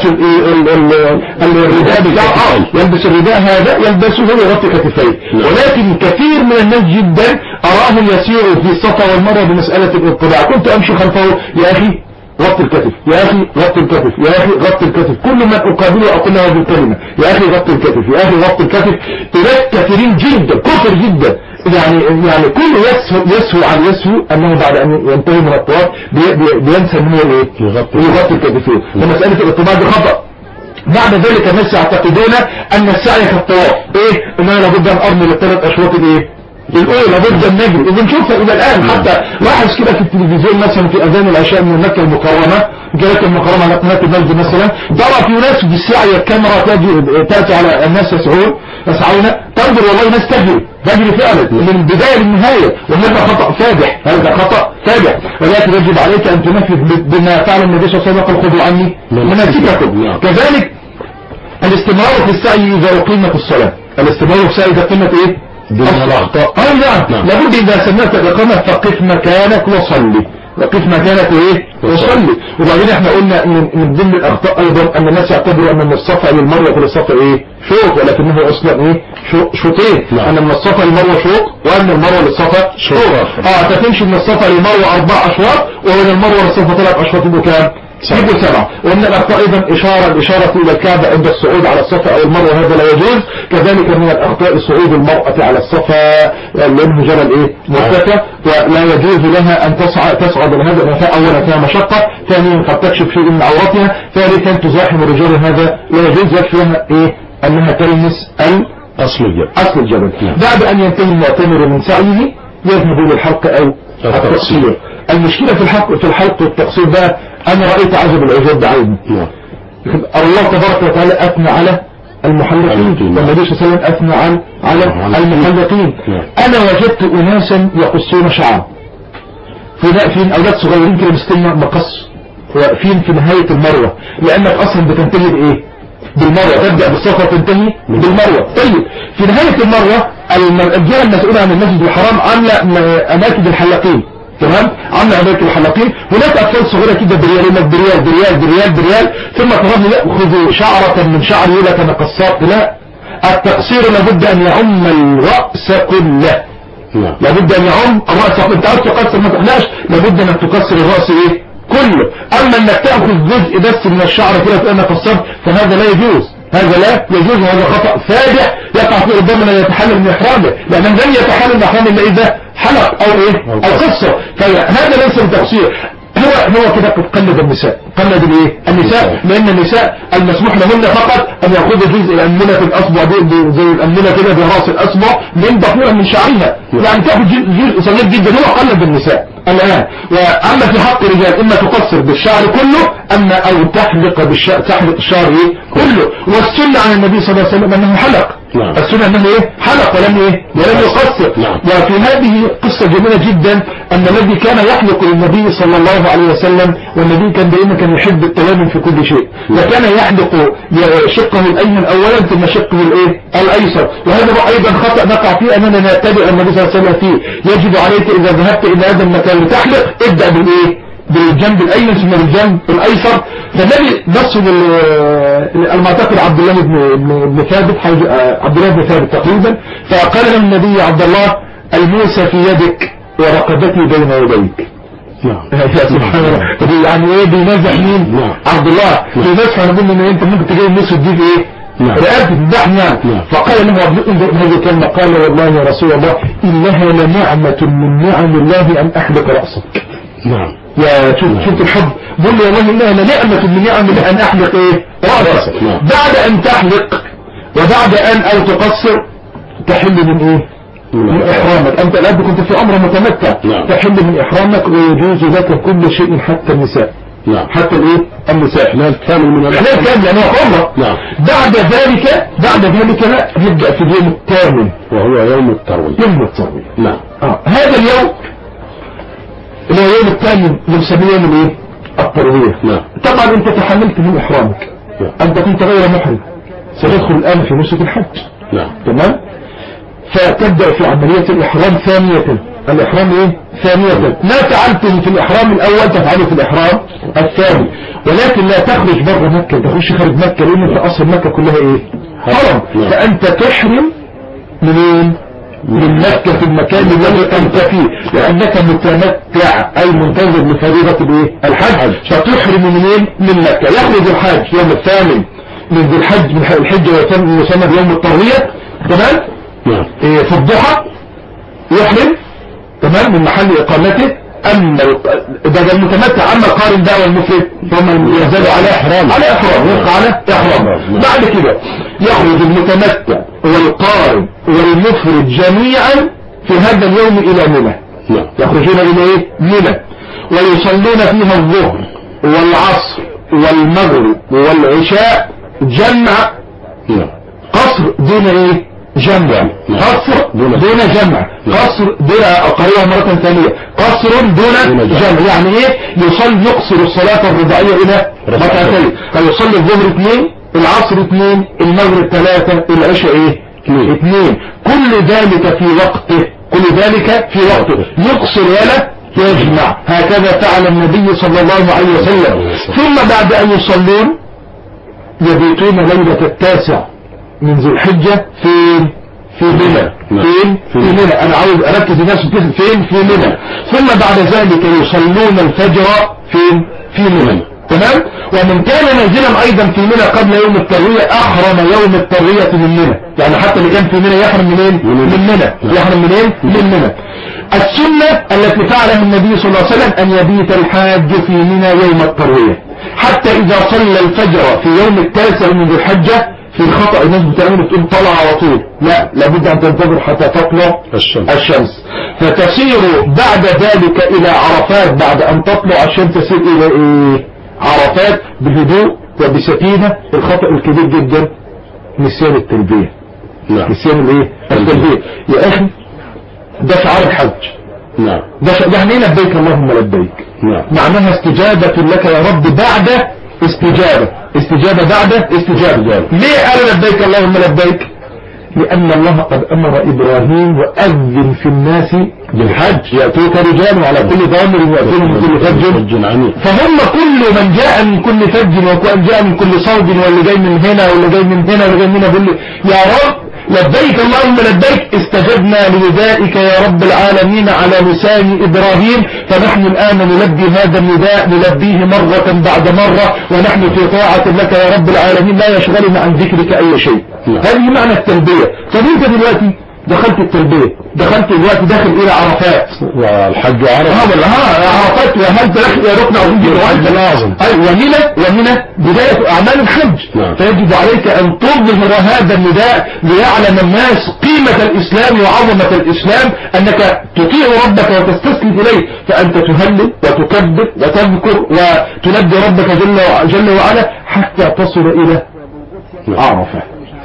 الرداء بتاعه، يلبس الرداء هذا يلبسه ويغطي كتفيه. ولكن كثير من الناس جدا أراهم يسيروا في الصفا والمروة بمسألة الابتداع. كنت أمشي خلفه يا أخي غطي الكتف، يا أخي غطي الكتف، يا أخي غطي الكتف، كل من أقابله أقول له بالكلمة يا أخي غطي الكتف، يا أخي غطي الكتف. إلى كثيرين جدا كثر جدا يعني يعني كل يسهو يسهو عن يسهو أنه بعد أن ينتهي من الطواف بي بي بينسى أنه إيه يغطي الكتفين. فمسألة الابتداع دي خطأ. بعد ذلك الناس يعتقدون أن السعي في الطواف إيه إنه لابد أن أرمي للثلاث أشواط الإيه الأولى لابد أن نجري. إذا نشوفها إلى الآن حتى لاحظ كده في التلفزيون مثلا في أذان العشاء من مكة المكرمة جاءت المكرمة على قناة المسجد مثلا ترى في ناس بالسعي الكاميرا تأتي على الناس يسعون يسعون تنظر والله ناس تجري تجري فعلا من البداية للنهاية، وهذا خطأ فادح، هذا خطأ فادح. ولكن يجب عليك أن تنفذ بما فعل النبي صلى الله عليه وسلم خذوا عني مناسككم. كذلك الاستمرار في السعي إذا أقيمت الصلاة، الاستمرار في السعي إذا أقيمت إيه دون الأخطاء. اه نعم لابد إذا سمعت الإقامة فقف مكانك وصلي، وقف مكانك ايه وصلي. وبعدين احنا قلنا ان من ضمن الأخطاء أيضا أن الناس يعتبروا أن من الصفا للمروة كل الصفا ايه شوط، ولكنه أصلا ايه شوطين. أن من الصفا للمروة شوط وأن المروة للصفا شوط. اه تتمشي من الصفا للمروة أربع أشواط ومن المروة للصفا ثلاث أشواط يبقوا كام؟ يبقوا سبعة. ومن الأخطاء أيضا إشارة الإشارة إلى الكعبة عند الصعود على الصفا أو المروة، هذا لا يجوز. كذلك من الأخطاء صعود المرأة على الصفا لأنه جرى الإيه مرتفع، ولا يجوز لها أن تصعد تصعد لهذا المكان. أولا فيها مشقة، ثانيا قد تكشف شيء من عورتها، ثالثا تزاحم الرجال، هذا لا يجوز. يكفي لها إيه أنها تلمس أصل الجبل أصل الجبل. بعد أن ينتهي المعتمر من سعيه يذهب للحلق أو التقصير. المشكلة في الحلق في الحلق والتقصير بقى أنا رأيت عجب العجاب بعيني. الله تبارك وتعالى أثنى على المحلقين، والنبي صلى الله عليه وسلم أثنى على على المحلقين. أنا وجدت أناسا يقصون شعر في في أولاد صغيرين كده مستنى مقص واقفين في نهاية المروة، لأنك أصلا بتنتهي بإيه بالمروة، تبدأ بالصفا وتنتهي بالمروة. طيب في نهاية المروة الجهة المسؤولة عن المسجد الحرام عاملة أماكن الحلاقين، تمام، عامله اماكن الحلاقين. هناك اطفال صغيره كده بريال بريال بريال بريال بريال ثم ترى ياخذوا شعره من شعر يقول لك انا قصرت. لا، التقصير لابد ان يعم الراس كله، لابد ان يعم الراس. انت عاوز تقصر ما تقلقش، لابد انك تقصر الراس ايه كله. اما انك تاخذ جزء بس من الشعر كده تقول انا قصرت فهذا لا يجوز، هذا لا يجوز، وهذا خطأ فادح يقع فيه ربما يتحلل من إحرامه، لأنه لن يتحلل من إحرامه إلا إذا حلق أو إيه أو قصة. فهذا ليس بتقصير، هو هو كده قلد النساء، قلد الايه النساء، لأن النساء المسموح لهن فقط أن يأخذوا جزء الأنملة في الأصبع دي زي الأنملة كده برأس الأصبع من بطوله من شعرها، يعني تأخذ جزء صغير جدا. هو قلد النساء الآن. وأما في حق الرجال إما تقصر بالشعر كله أما أو تحلق بالشعر، تحلق الشعر إيه كله. والسنة عن النبي صلى الله عليه وسلم أنه حلق، نعم. السنة أنه إيه حلق ولم إيه ولم يقصر، نعم. وفي هذه قصة جميلة جدا أن الذي كان يحلق للنبي صلى الله عليه وسلم، والنبي كان دائما كان يحب التوازن في كل شيء، وكان يحلق شقه الأيمن أولا ثم شقه الإيه الأيسر. وهذا أيضا خطأ نقع فيه أننا نتبع النبي صلى الله عليه وسلم فيه. يجب عليك إذا ذهبت إلى هذا المكان لتحلق ابدأ بالإيه بالجنب الأيمن ثم بالجنب الأيسر. فالنبي نص المعتقد عبد الله بن بن ثابت، عبد الله بن ثابت تقريبا، فقال له النبي عبد الله الموسى في يدك ورقبتي بين يديك. نعم يا سبحان الله. يعني ايه بينازع مين؟ نعم. عبد الله بينازع. نقول ان انت ممكن تجي النص تجيب ايه رقبتي تذبحنا. فقال له هذه الكلمة، قال والله يا رسول الله إنها لنعمة من نعم الله أن أحلق رأسك. نعم يا شوف شوف الحب، بقول لي والله إنها لنعمة من نعم الله أن أحلق إيه رأسك. بعد أن تحلق وبعد أن أو تقصر تحل من إيه من إحرامك. أنت الآن كنت في أمر متمتع، تحل من إحرامك ويجوز لك كل شيء حتى النساء، نعم. حتى الايه النساء احلال كامل من الاحلال كامل يعني هو عمره. نعم. بعد ذلك بعد ذلك نبدأ في اليوم الثامن وهو يوم التروية. يوم التروية، نعم. اه هذا اليوم اللي هو يوم الثاني بنسميه يوم الايه؟ التروية. نعم. طبعا انت تحملت من احرامك. نعم. انت كنت غير محرم، ستدخل الان في نسك الحج. نعم. تمام. فتبدأ في عملية الاحرام ثانية. الاحرام ايه؟ ثانية. ما فعلته في الاحرام الاول تفعله في الاحرام الثاني، ولكن لا تخرج بره مكة، تخش خارج مكة، لان انت اصل مكة كلها ايه؟ حرم. نعم. فانت تحرم منين؟ من مكة في المكان الذي أنت فيه، لأنك متمتع أي منتظر لفريضة الإيه؟ الحج. فتحرم منين؟ من مكة. يخرج الحج يوم الثامن من ذي الحج، من الحج يسمى بيوم التروية. تمام؟ نعم. إيه في الضحى يحرم تمام من محل إقامته. أما ده المتمتع. أما القارن ده والمفرد فهم يزالوا على إحرام، على إحرام يبقى على إحرام. بعد كده يخرج المتمتع والقارن والمفرد جميعا في هذا اليوم إلى منى. يخرجون إلى إيه؟ منى، ويصلون فيها الظهر والعصر والمغرب والعشاء جمع قصر دون إيه؟ جمع. قصر دون جمع. قصر دون أقريها مرة ثانية. قصر دون جمع يعني ايه؟ يصلي يقصر الصلاة الرباعية الى ركعتين. فيصلي الظهر اثنين، العصر اثنين، المغرب ثلاثة، العشاء ايه؟ اثنين. كل ذلك في وقته، كل ذلك في وقته. يقصر ولا يجمع. هكذا فعل النبي صلى الله عليه وسلم. ثم بعد ان يصلون يبيتون ليلة التاسع من ذي الحجة فين؟ في منى. فين؟ في منى. انا عاوز اركز الناس فين؟ في منى. ثم بعد ذلك يصلون الفجر فين؟ في منى. تمام. ومن كان نازلا ايضا في منى قبل يوم التروية احرم يوم التروية من منى. يعني حتى اللي كان في منى يحرم منين؟ من منى. يحرم منين؟ من منى. السنة التي فعلها النبي صلى الله عليه وسلم ان يبيت الحاج في منى يوم التروية، حتى اذا صلى الفجر في يوم التاسع من ذي الحجة. في خطأ الناس بتعمل بتقول طلع على طول، لا، لابد ان تنتظر حتى تطلع الشمس. الشمس فتسير بعد ذلك الى عرفات. بعد ان تطلع الشمس تسير الى ايه؟ عرفات بهدوء وبسكينة. الخطأ الكبير جدا نسيان التلبية. نعم. نسيان الايه؟ التلبية. يا اخي ده شعار الحج. نعم. ده يعني ايه لبيك اللهم لبيك؟ نعم. معناها استجابة لك يا رب بعد استجابة. استجابة بعد استجابة. ليه قال لبيك اللهم لبيك؟ لأن الله قد أمر إبراهيم وأذن في الناس بالحج يأتوك رجال وعلى كل ضامر يأتون من كل فج عميق. فهم كل من جاء من كل فج وكل جاء من كل صوب، واللي جاي من هنا واللي جاي من هنا واللي جاي من هنا بيقول يا رب لبيك اللهم لبيك. استجبنا لندائك يا رب العالمين على لسان إبراهيم، فنحن الآن نلبي هذا النداء، نلبيه مرة بعد مرة، ونحن في طاعة لك يا رب العالمين لا يشغلنا عن ذكرك أي شيء. هذه معنى التلبية. فانت دلوقتي دخلت التلبية، دخلت دلوقتي داخل إلى عرفات والحج عرفات. ها عرفات وهل داخل إلى ركن عظيم الحج العظيم. أي ومنى ومنى بداية أعمال الحج. فيجب عليك أن تظهر هذا النداء ليعلم الناس قيمة الإسلام وعظمة الإسلام، أنك تطيع ربك وتستسلم إليه. فأنت تهلل وتكبر وتذكر وتنبي ربك جل, جل وعلا حتى تصل إلى عرفة.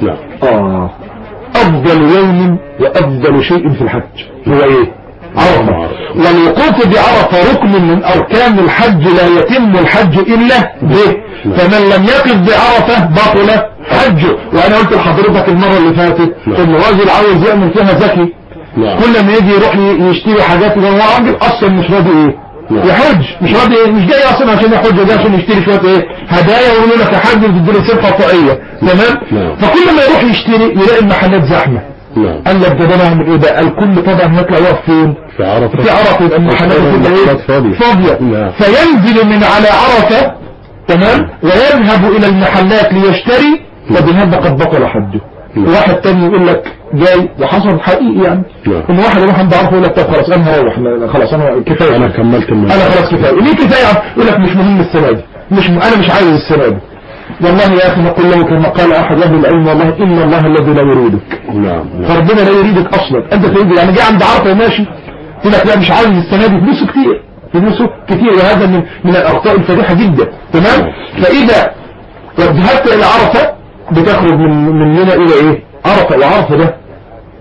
آه أفضل يوم وأفضل شيء في الحج هو إيه؟ عرفة. والوقوف بعرفة ركن من أركان الحج، لا يتم الحج إلا به. فمن لم يقف بعرفة بطل حجه. وأنا قلت لحضرتك المرة اللي فاتت إن الراجل عاوز يعمل فيها ذكي، كل ما يجي يروح يشتري حاجات، هو راجل أصلا مش راضي إيه؟ يحج، مش راضي، مش جاي اصلا عشان يحج، ده عشان يشتري شويه ايه هدايا ويقولوا لك يا حاج بتديله صفه طائيه. تمام. فكل ما يروح يشتري يلاقي المحلات زحمه. قال لك ده انا اعمل ايه بقى؟ الكل طبعا هيطلع يقف فين؟ في عرفه. في عرفه يبقى المحلات كلها ايه؟ فاضيه. فينزل من على عرفه تمام ويذهب الى المحلات ليشتري، وبهذا قد بطل حجه. واحد تاني يقول لك جاي، وحصل حقيقي يعني ان واحد يروح عند عرفه يقول لك طب خلاص انا هروح، خلاص انا كفايه، انا كملت الموضوع، انا خلاص كفايه. ليه كفايه؟ يقول لك مش مهم السنه دي، مش م... انا مش عايز السنه دي. والله يا اخي نقول له كما قال احد اهل العلم، والله ان الله الذي لا يريدك. نعم. فربنا لا يريدك اصلا، انت تريد يعني جاي عند عرفه وماشي يقول لك لا مش عايز السنه دي، فلوسه كتير، فلوسه كتير، وهذا من من الاخطاء الفادحه جدا. تمام. فاذا ذهبت الى عرفه بتخرج من من منى الى ايه؟ عرفه. وعرفه ده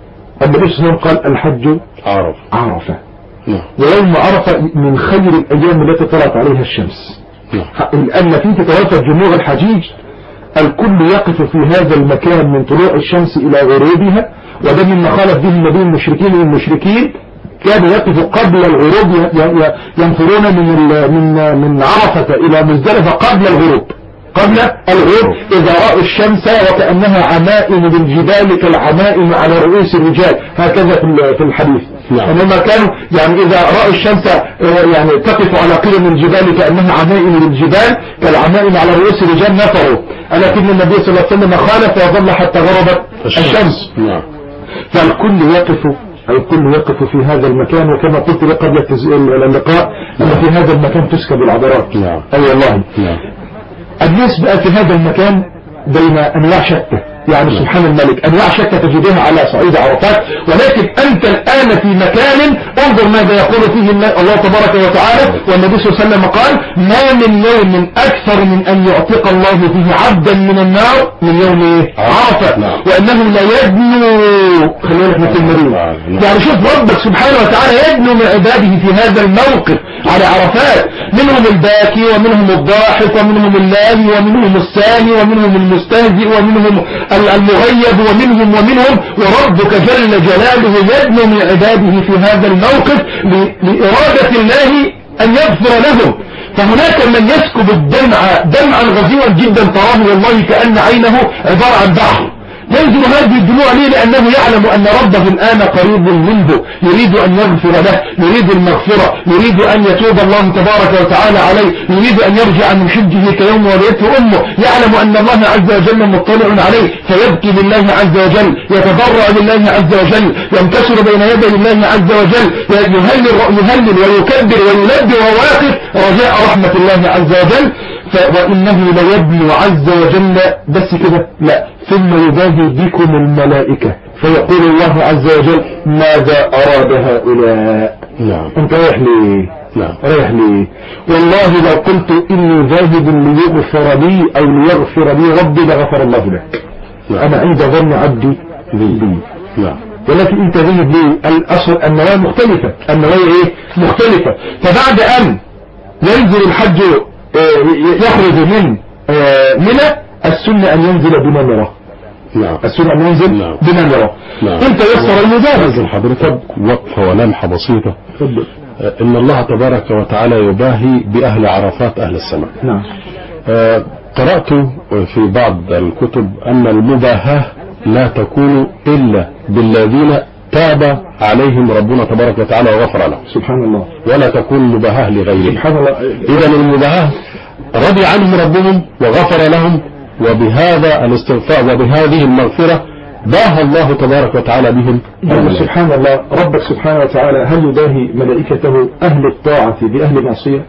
النبي صلى الله عليه وسلم قال الحج عرفة عرفة نعم ويوم عرفة من خير الأيام التي طلعت عليها الشمس. نعم لأن فيه تتوافد جموع الحجيج، الكل يقف في هذا المكان من طلوع الشمس إلى غروبها، وده مما خالف به النبي المشركين والمشركين كانوا يقفوا قبل الغروب، ينفرون من من من عرفة إلى مزدلفة قبل الغروب قبل الغروب إذا رأوا الشمس وكأنها عمائم بالجبال كالعمائم على رؤوس الرجال، هكذا في الحديث. إنما كانوا يعني إذا رأوا الشمس يعني تقف على قمم الجبال كأنها عمائم بالجبال كالعمائم على رؤوس الرجال نفروا، لكن النبي صلى الله عليه وسلم خالف وظل حتى غربت الشمس. فالكل يقف الكل يقف في هذا المكان، وكما قلت لك قبل اللقاء أن في هذا المكان تسكب العبرات. أي والله الناس بقى في هذا المكان بين أنواع شتى، يعني سبحان الملك أنواع شتى تجدها على صعيد عرفات، ولكن أنت الآن في مكان انظر ماذا يقول فيه الله تبارك وتعالى، والنبي صلى الله عليه وسلم قال ما من يوم أكثر من أن يعتق الله فيه عبدا من النار من يوم عرفة، وأنه لا يدنو خلينا في المريض. يعني شوف ربك سبحانه وتعالى يدنو من عباده في هذا الموقف على عرفات، منهم الباكي ومنهم الضاحك ومنهم اللاهي ومنهم السامي ومنهم المستهزئ ومنهم المغيب ومنهم ومنهم وربك جل جلاله يدنو من عباده في هذا الموقف لإرادة الله أن يغفر لهم. فهناك من يسكب الدمع دمعا غزيرا جدا تراه والله كأن عينه عبارة عن بحر، ينزل هذه الدموع ليه؟ لأنه يعلم أن ربه الآن قريب منه، يريد أن يغفر له، يريد المغفرة، يريد أن يتوب الله تبارك وتعالى عليه، يريد أن يرجع من حجه كيوم ولدته أمه، يعلم أن الله عز وجل مطلع عليه فيبكي لله عز وجل، يتضرع لله عز وجل، ينكسر بين يدي الله عز وجل، يهلل, يهلل ويكبر ويلبي وهو واقف رجاء رحمة الله عز وجل. وإنه ليبني عز وجل بس كده لا، ثم يباهي بكم الملائكة فيقول الله عز وجل ماذا أراد هؤلاء؟ نعم. أنت رايح لي؟ نعم. رايح لي؟ والله لو قلت إني ذاهب ليغفر لي أو ليغفر لي ربي لغفر الله لك. نعم. أنا عند ظن عبدي بي. نعم. ولكن أنت ذاهب لي، الأصل النوايا مختلفة، النوايا إيه؟ مختلفة. فبعد أن ينزل الحج يخرج من منى السنة أن ينزل بنمرة. نعم. السنة أن ينزل نعم. بنمرة. نعم. انت يسر المجاز حضرتك وقفة ولمحة بسيطة. فضل. إن الله تبارك وتعالى يباهي بأهل عرفات أهل السماء. نعم. آه قرأت في بعض الكتب أن المباهاة لا تكون إلا بالذين تاب عليهم ربنا تبارك وتعالى وغفر لهم. سبحان الله. ولا تكون مباهاة لغيرهم. سبحان الله. إذا المباهاة رضي عنهم ربهم وغفر لهم، وبهذا الاستغفار وبهذه المغفرة باهى الله تبارك وتعالى بهم. سبحان الله. ربك سبحانه وتعالى هل يباهي ملائكته أهل الطاعة بأهل معصية؟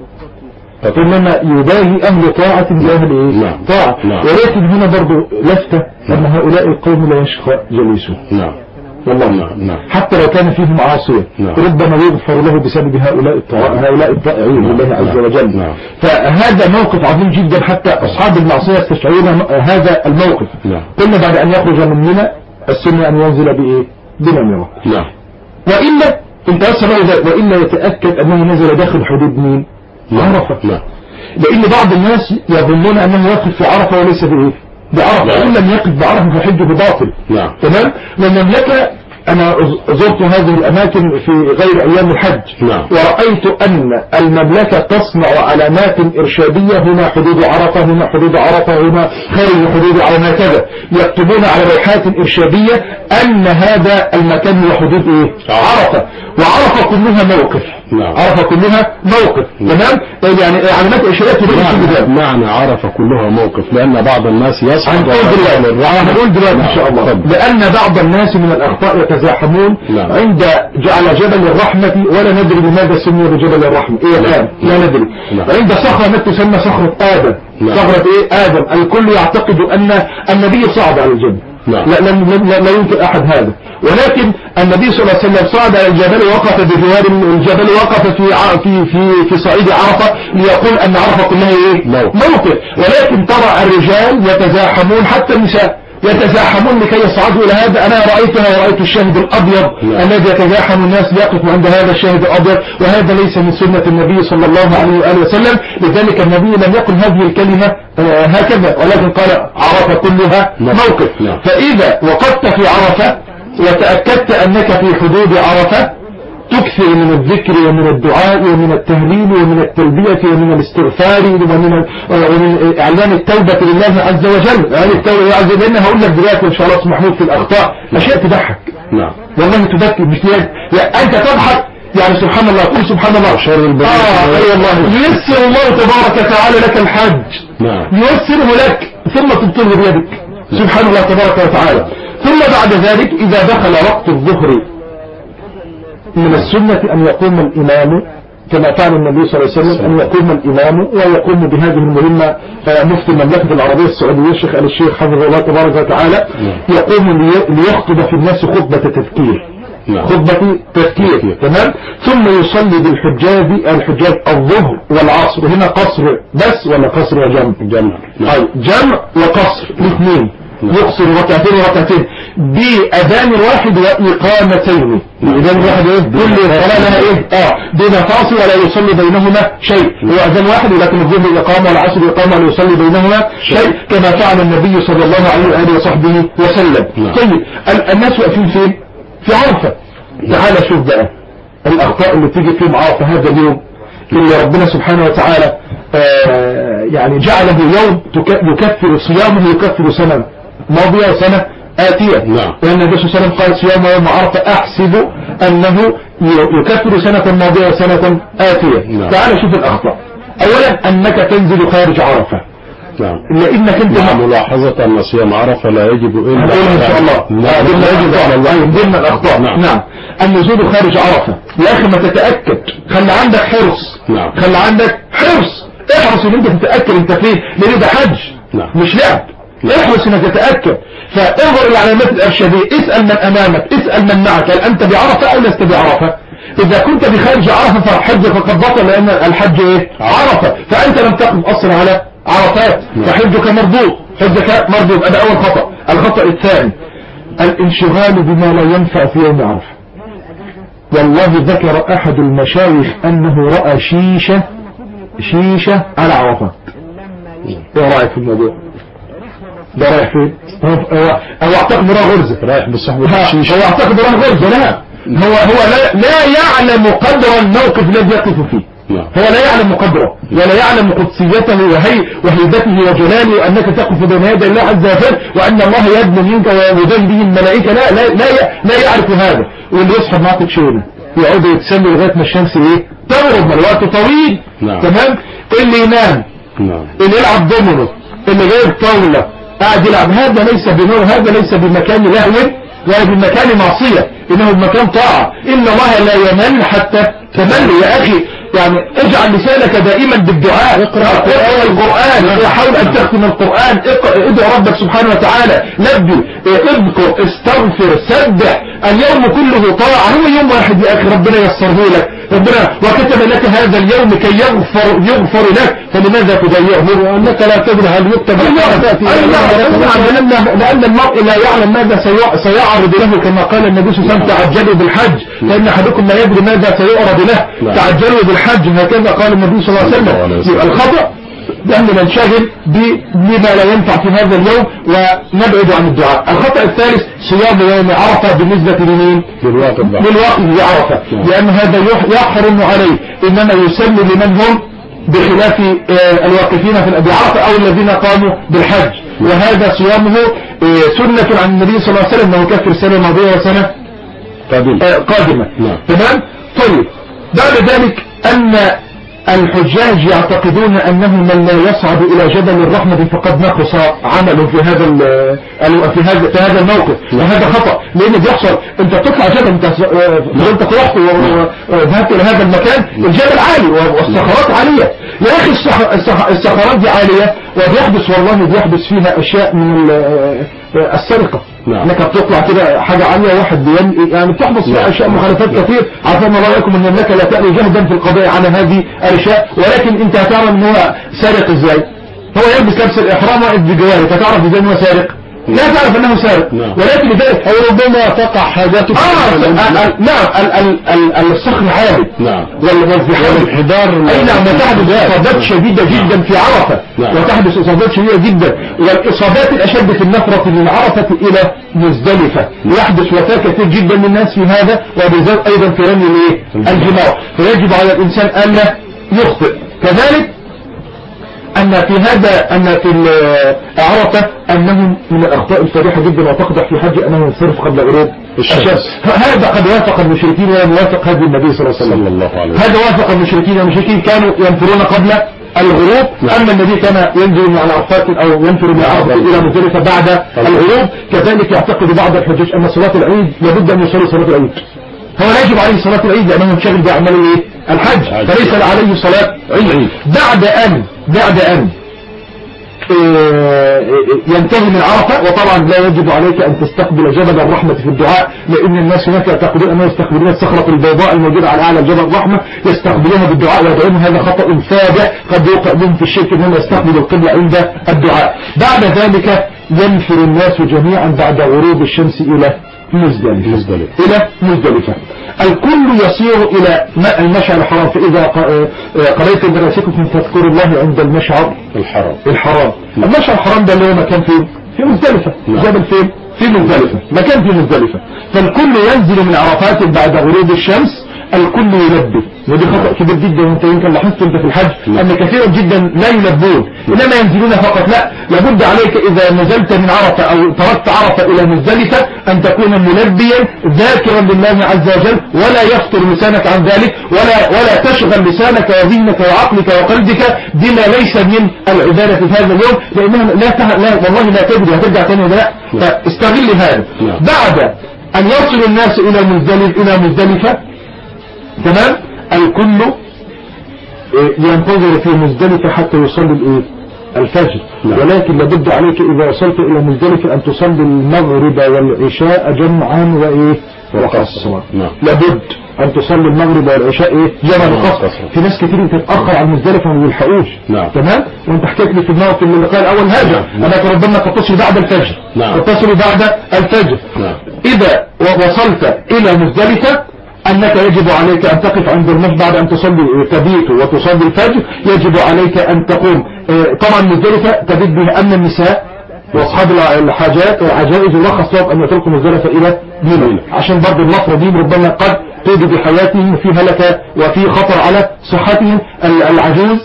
إنما يباهي أهل طاعة بأهل إيه؟ طاعة. نعم. ولكن هنا برضو لفتة أن هؤلاء القوم لا يشقى جليسهم. نعم. والله نعم. حتى لو كان فيهم عاصية نعم. ربما يغفر له بسبب هؤلاء الطائعين هؤلاء الطائعين نعم. بالله عز وجل. نعم. فهذا موقف عظيم جدا، حتى أصحاب المعصية يستشعرون هذا الموقف. نعم. قلنا بعد أن يخرج من منى السنة أن ينزل بإيه؟ بنمرة. نعم. وإلا انت أصلا وإلا يتأكد أنه نزل داخل حدود مين؟ عرفة. نعم. لأن بعض الناس يظنون أنه يقف في عرفة وليس بإيه؟ بعرفة. إن لم يقف بعرفة فحجه باطل. نعم. تمام. والمملكة أنا زرت هذه الأماكن في غير أيام الحج. نعم. ورأيت أن المملكة تصنع علامات إرشادية، هنا حدود عرفة، هنا حدود عرفة، هنا خارج حدود على كذا، يكتبون على لوحات إرشادية أن هذا المكان هو حدود إيه؟ عرفة. وعرفة كلها موقف. نعم. عرفة كلها موقف. تمام. يعني علامات إرشادية تبين كل ده. معنى عرفة كلها موقف لأن بعض الناس يصعد. هنقول دلوقتي إن شاء الله. لأن بعض الناس من الأخطاء يتزاحمون. نعم. عند جعل جبل الرحمة ولا ندري لماذا سمي بجبل الرحمة إيه الآن لا ندري. نعم. عند صخرة تسمى صخرة آدم. نعم. صخرة إيه آدم. الكل يعتقد أن النبي صعد على الجبل. نعم. لا, لا, لا يمكن أحد هذا، ولكن النبي صلى الله عليه وسلم صعد على الجبل ووقف بجوار الجبل، وقف في في في في صعيد عرفة ليقول أن عرفة كلها إيه؟ موقف. ولكن ترى الرجال يتزاحمون حتى النساء يتزاحمون لكي يصعدوا إلى هذا. أنا رأيتها ورأيت الشاهد الأبيض الذي يتزاحم الناس ليقف عند هذا الشاهد الأبيض، وهذا ليس من سنة النبي صلى الله عليه وآله وسلم. لذلك النبي لم يقل هذه الكلمة هكذا، ولكن قال عرفة كلها موقف. فإذا وقفت في عرفة وتأكدت أنك في حدود عرفة تكثر من الذكر ومن الدعاء ومن التهليل ومن التلبية ومن الاستغفار ومن, ومن إعلان التوبة لله عز وجل. يعني التوبة لله عز وجل هقول لك دلوقتي إن شاء الله محمود في الأخطاء أشياء تضحك. نعم والله تبكي مش يعني أنت تضحك يعني سبحان الله تقول سبحان الله شر البلد. آه أي الله ييسر الله تبارك وتعالى لك الحج. نعم ييسره لك ثم تبطله بيدك سبحان الله تبارك وتعالى. ثم بعد ذلك إذا دخل وقت الظهر من السنة أن يقوم الإمام كما فعل النبي صلى الله عليه وسلم، أن يقوم الإمام ويقوم بهذه المهمة مفتي المملكة العربية السعودية الشيخ آل الشيخ حفظه الله تبارك وتعالى، يقوم ليخطب في الناس خطبة تذكير، خطبة تذكير تمام. ثم يصلي بالحجاج الحجاج الظهر والعصر. هنا قصر بس ولا قصر وجمع؟ جمع. أي جمع وقصر الاثنين، يقصر ركعتين وركعتين بأذان واحد وإقامتين. بأذان واحد ايه؟ كل صلاة لها ايه؟ اه دون فاصل ولا يصلي بينهما شيء. هو أذان واحد ولكن الظهر إقامة والعصر إقامة ولا يصلي بينهما شيء كما فعل النبي صلى الله عليه وآله وصحبه وسلم. طيب الناس واقفين فين؟ في عرفة. تعال شوف بقى الأخطاء اللي تيجي في عرفة هذا اليوم اللي ربنا سبحانه وتعالى آه يعني جعله يوم يكفر صيامه يكفر سنة ماضية وسنة آتية. نعم. لأن النبي صلى الله عليه وسلم قال صيام يوم عرفة أحسب أنه يكفر سنة ماضية وسنة آتية. نعم. تعال شوف الأخطاء. أولا أنك تنزل خارج عرفة. نعم. لأنك أنت نعم. ملاحظة أن صيام عرفة لا يجب إلا إن شاء الله. نعم. ضمن يجب على الله ضمن الأخطاء. نعم. نعم. النزول خارج عرفة يا أخي ما تتأكد، خلي عندك حرص. نعم. خلي عندك حرص، احرص ان انت تتأكد انت فين، لان ده حج. نعم. مش لعب. احرص انك تتأكد. فانظر العلامات الارشادية، اسأل من امامك، اسأل من معك، هل انت بعرفة او لست بعرفة؟ اذا كنت بخارج عرفة فحجك قد بطل، لان الحج ايه؟ عرفة. فانت لم تقم اصلا على عرفات فحجك مردود، حجك مردود. هذا اول خطأ. الخطأ الثاني الانشغال بما لا ينفع في يوم عرفة. والله ذكر احد المشايخ انه رأى شيشة شيشة على عرفات. ايه رأيك في الموضوع ده؟ رايح فين؟ هو اعتقد راه غرزة رايح بالصحبة الشيشة. هو اعتقد راه غرزة. لا هو هو لا, لا يعلم قدر الموقف الذي يقف فيه. هو لا يعلم قدره ولا يعلم قدسيته وهي وهيبته وجلاله، وأنك تقف بين يدي الله عز وجل وأن الله يدنو منك ويدن به الملائكة. لا لا لا, لا يعرف هذا. واللي يصحب معك تشونه يقعد يتسلي لغاية ما الشمس ايه تغرب، ما الوقت طويل. نعم. تمام. اللي ينام. نعم. اللي يلعب دومينو، اللي جايب طاولة قاعد يلعب، هذا ليس بنور، هذا ليس بمكان لهو ولا بمكان معصية، إنه بمكان طاعة. إن الله لا يمل حتى تمل. يا أخي يعني اجعل لسانك دائما بالدعاء، اقرأ القرآن، حاول أن تختم القرآن، ادعو ربك سبحانه وتعالى، لبي، اذكر، استغفر، سبح. اليوم كله طاعة. هو يوم واحد يا أخي ربنا يسره لك، ربنا وكتب لك هذا اليوم كي يغفر يغفر لك، فلماذا تضيعه؟ أنك لا تدري هل يكتب لأن المرء لا يعلم ماذا سيعرض له، كما قال النبي صلى الله عليه وسلم تعجلوا بالحج لأن أحدكم لا يدري ماذا سيعرض له. تعجلوا بالحج، هكذا قال النبي صلى الله عليه وسلم. يبقى الخطأ لأن ننشغل بما لا ينفع في هذا اليوم ونبعد عن الدعاء. الخطأ الثالث صيام يوم عرفة بالنسبة لمين؟ للواقف بعرفة، لأن هذا يحرم عليه، إنما يسمى لمن هم بخلاف الواقفين في بعرفة أو الذين قاموا بالحج. وهذا صيامه سنة عن النبي صلى الله عليه وسلم أنه كفر سنة ماضية وسنة قادمة. تمام. طيب بعد ذلك أن الحجاج يعتقدون أنه من لا يصعد إلى جبل الرحمة فقد نقص عمله في هذا في هذا في هذا الموقف. وهذا خطأ، لأن بيحصل أنت تطلع جبل، أنت أنت رحت وذهبت إلى هذا المكان، الجبل عالي والصخرات عالية. يا أخي الصخرات دي عالية وبيحدث والله بيحدث فيها أشياء من السرقة. نعم. انك بتطلع كده حاجة عالية واحد بين يعني بتحدث فيها اشياء مخالفات كثير. عارفين الله يكم ان انك لا تألي جهدا في القضاء على هذه الاشياء، ولكن انت هتعرف ان هو سارق ازاي. هو يلبس لبس الاحرام واقف بجوارك، هتعرف ازاي ان هو سارق؟ لا تعرف انه سارق، ولكن لذلك او ربما تقع حاجاته اه نعم الصخر عالي، نعم، والانحدار، اي نعم، وتحدث اصابات شديدة جدا في عرفة، وتحدث اصابات شديدة جدا، والاصابات الاشد في النفرة من عرفة الى مزدلفة، يحدث وفاة كثير جدا من الناس في هذا، وبالذات ايضا في رمي الايه الجمار، فيجب على الانسان ان لا يخطئ. كذلك أن في هذا أن في عرفة أنه من الأخطاء الفادحة جدا وتقدح في حج أنه ينصرف قبل غروب الشمس. هذا قد وافق المشركين ولم يوافق هدي النبي صلى الله عليه وسلم. هذا وافق المشركين، والمشركين كانوا ينفرون قبل الغروب، أما النبي كان ينزل من عرفات أو ينفر من عرفة إلى مزدلفة بعد الغروب. كذلك يعتقد بعض الحجاج أن صلاة العيد لابد أن يصلي صلاة العيد، هو لا يجب عليه صلاة العيد لأنه منشغل بأعمال الايه الحج، فليس عليه صلاة عيد. بعد أن بعد أن ينتهي من عرفة، وطبعا لا يجب عليك أن تستقبل جبل الرحمة في الدعاء، لأن الناس هناك يعتقدون أنهم يستقبلون الصخرة البيضاء الموجودة على أعلى جبل الرحمة، يستقبلونها بالدعاء ويدعون. هذا خطأ فادح قد يوقع بهم في الشرك أنهم يستقبلوا القبلة عند الدعاء. بعد ذلك ينفر الناس جميعا بعد غروب الشمس إلى مزدلفة إلى مزدلفة. الكل يصير إلى المشعر الحرام، فإذا قريت دراسكم فاذكروا الله عند المشعر الحرام. الحرام المشعر الحرام ده اللي هو مكان فين؟ في مزدلفة. جبل فين؟ في مزدلفة، مكان في مزدلفة. فالكل ينزل من عرفات بعد غروب الشمس، الكل يلبي، ودي خطأ كبير جدا. وانت يمكن لاحظت انت في الحج ان كثيرا جدا لا يلبون، انما ينزلون فقط. لا، لابد عليك اذا نزلت من عرفة او تركت عرفة الى مزدلفة ان تكون ملبيا ذاكرا لله عز وجل، ولا يفطر لسانك عن ذلك، ولا ولا تشغل لسانك وذهنك وعقلك وقلبك بما ليس من العبادة في هذا اليوم، لانها لا, ته... لا والله لا تدري هترجع تاني ولا لا. فاستغل هذا. بعد ان يصل الناس الى مزدلفة الى مزدلفة تمام، الكل ينتظر في مزدلفة حتى يصلي الايه الفجر. نعم. ولكن لابد عليك اذا وصلت الى مزدلفة ان تصلي المغرب والعشاء جمعا وايه وقصرا. نعم. لابد ان تصلي المغرب والعشاء ايه جمعا وقصرا. في ناس كتير تتاخر عن مزدلفة وما يلحقوش. نعم. تمام. وانت حكيت لي في الموقف من اللقاء الاول هذا انا ربنا تتصل بعد الفجر. نعم. تتصل بعد الفجر. نعم. اذا وصلت الى مزدلفة أنك يجب عليك أن تقف عند المسجد بعد أن تصلي تبيت وتصلي الفجر. يجب عليك أن تقوم. طبعا مزدلفة تبيت بها أمن النساء وأصحاب الحاجات والعجائز، ورخص لهم أن يتركوا مزدلفة إلى منى، عشان برضه النفرة دي ربما قد تودي بحياتهم وفي هلكة وفي خطر على صحتهم العجوز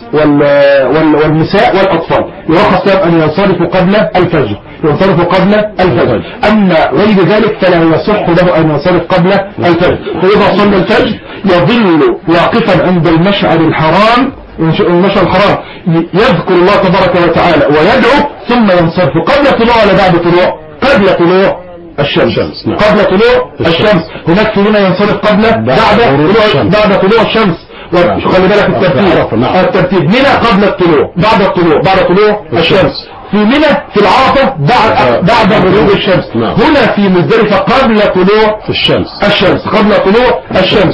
والنساء والأطفال. يرخص لهم أن ينصرفوا قبل الفجر ينصرفوا قبل الفجر. أما غير ذلك فلا يصح له أن ينصرف قبل الفجر. فإذا صلى الفجر يظل واقفا عند المشعر الحرام المشعر الحرام يذكر الله تبارك وتعالى ويدعو، ثم ينصرف قبل طلوع ولا بعد طلوع؟ قبل طلوع الشمس. نعم. قبل طلوع الشمس. هناك في هنا ينصرف قبل بعد طلوع بعد طلوع الشمس. وخلي بالك الترتيب. الترتيب منى قبل الطلوع، بعد الطلوع بعد طلوع الشمس. في منى في العرفة بعد بعد غروب الشمس. هنا في مزدلفة قبل طلوع الشمس الشمس قبل طلوع الشمس.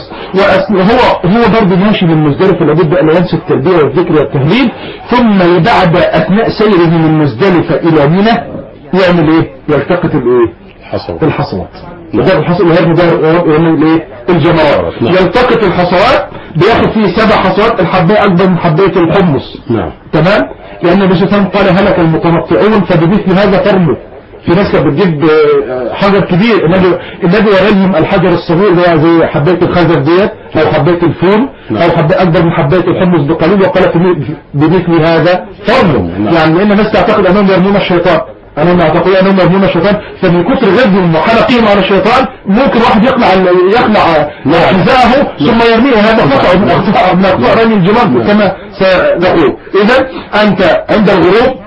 وهو هو برضه ماشي من مزدلفة لابد أن ينسى التلبية والذكر والتهليل، ثم بعد أثناء سيره من مزدلفة إلى منى يعمل إيه؟ يلتقط الإيه؟ الحصوات. ده الحصوات وهذا ده يعمل إيه؟ الجمرات. يلتقط الحصوات، بياخد فيه سبع حصوات، الحباية أكبر من حباية الحمص. نعم. تمام؟ لأن النبي صلى الله عليه وسلم قال هلك المتنطعون فبمثل هذا فرموا. في ناس كانت بتجيب حجر كبير، النبي النبي وريهم الحجر الصغير اللي هو زي حبايه الخزف ديت او حبايه الفول او حبايه اكبر من حبايه الحمص بقليل، وقال بمثل هذا فرموا. يعني لان الناس تعتقد انهم يرمون الشيطان، انهم يعتقدون انهم يرمون الشيطان، فمن كثر غزهم وحلقهم على الشيطان ممكن واحد يقلع يقلع حذاءه ثم يرميه. هذا خطأ من اخطاء من اخطاء رمي الجمار كما سنقول. اذا انت عند الغروب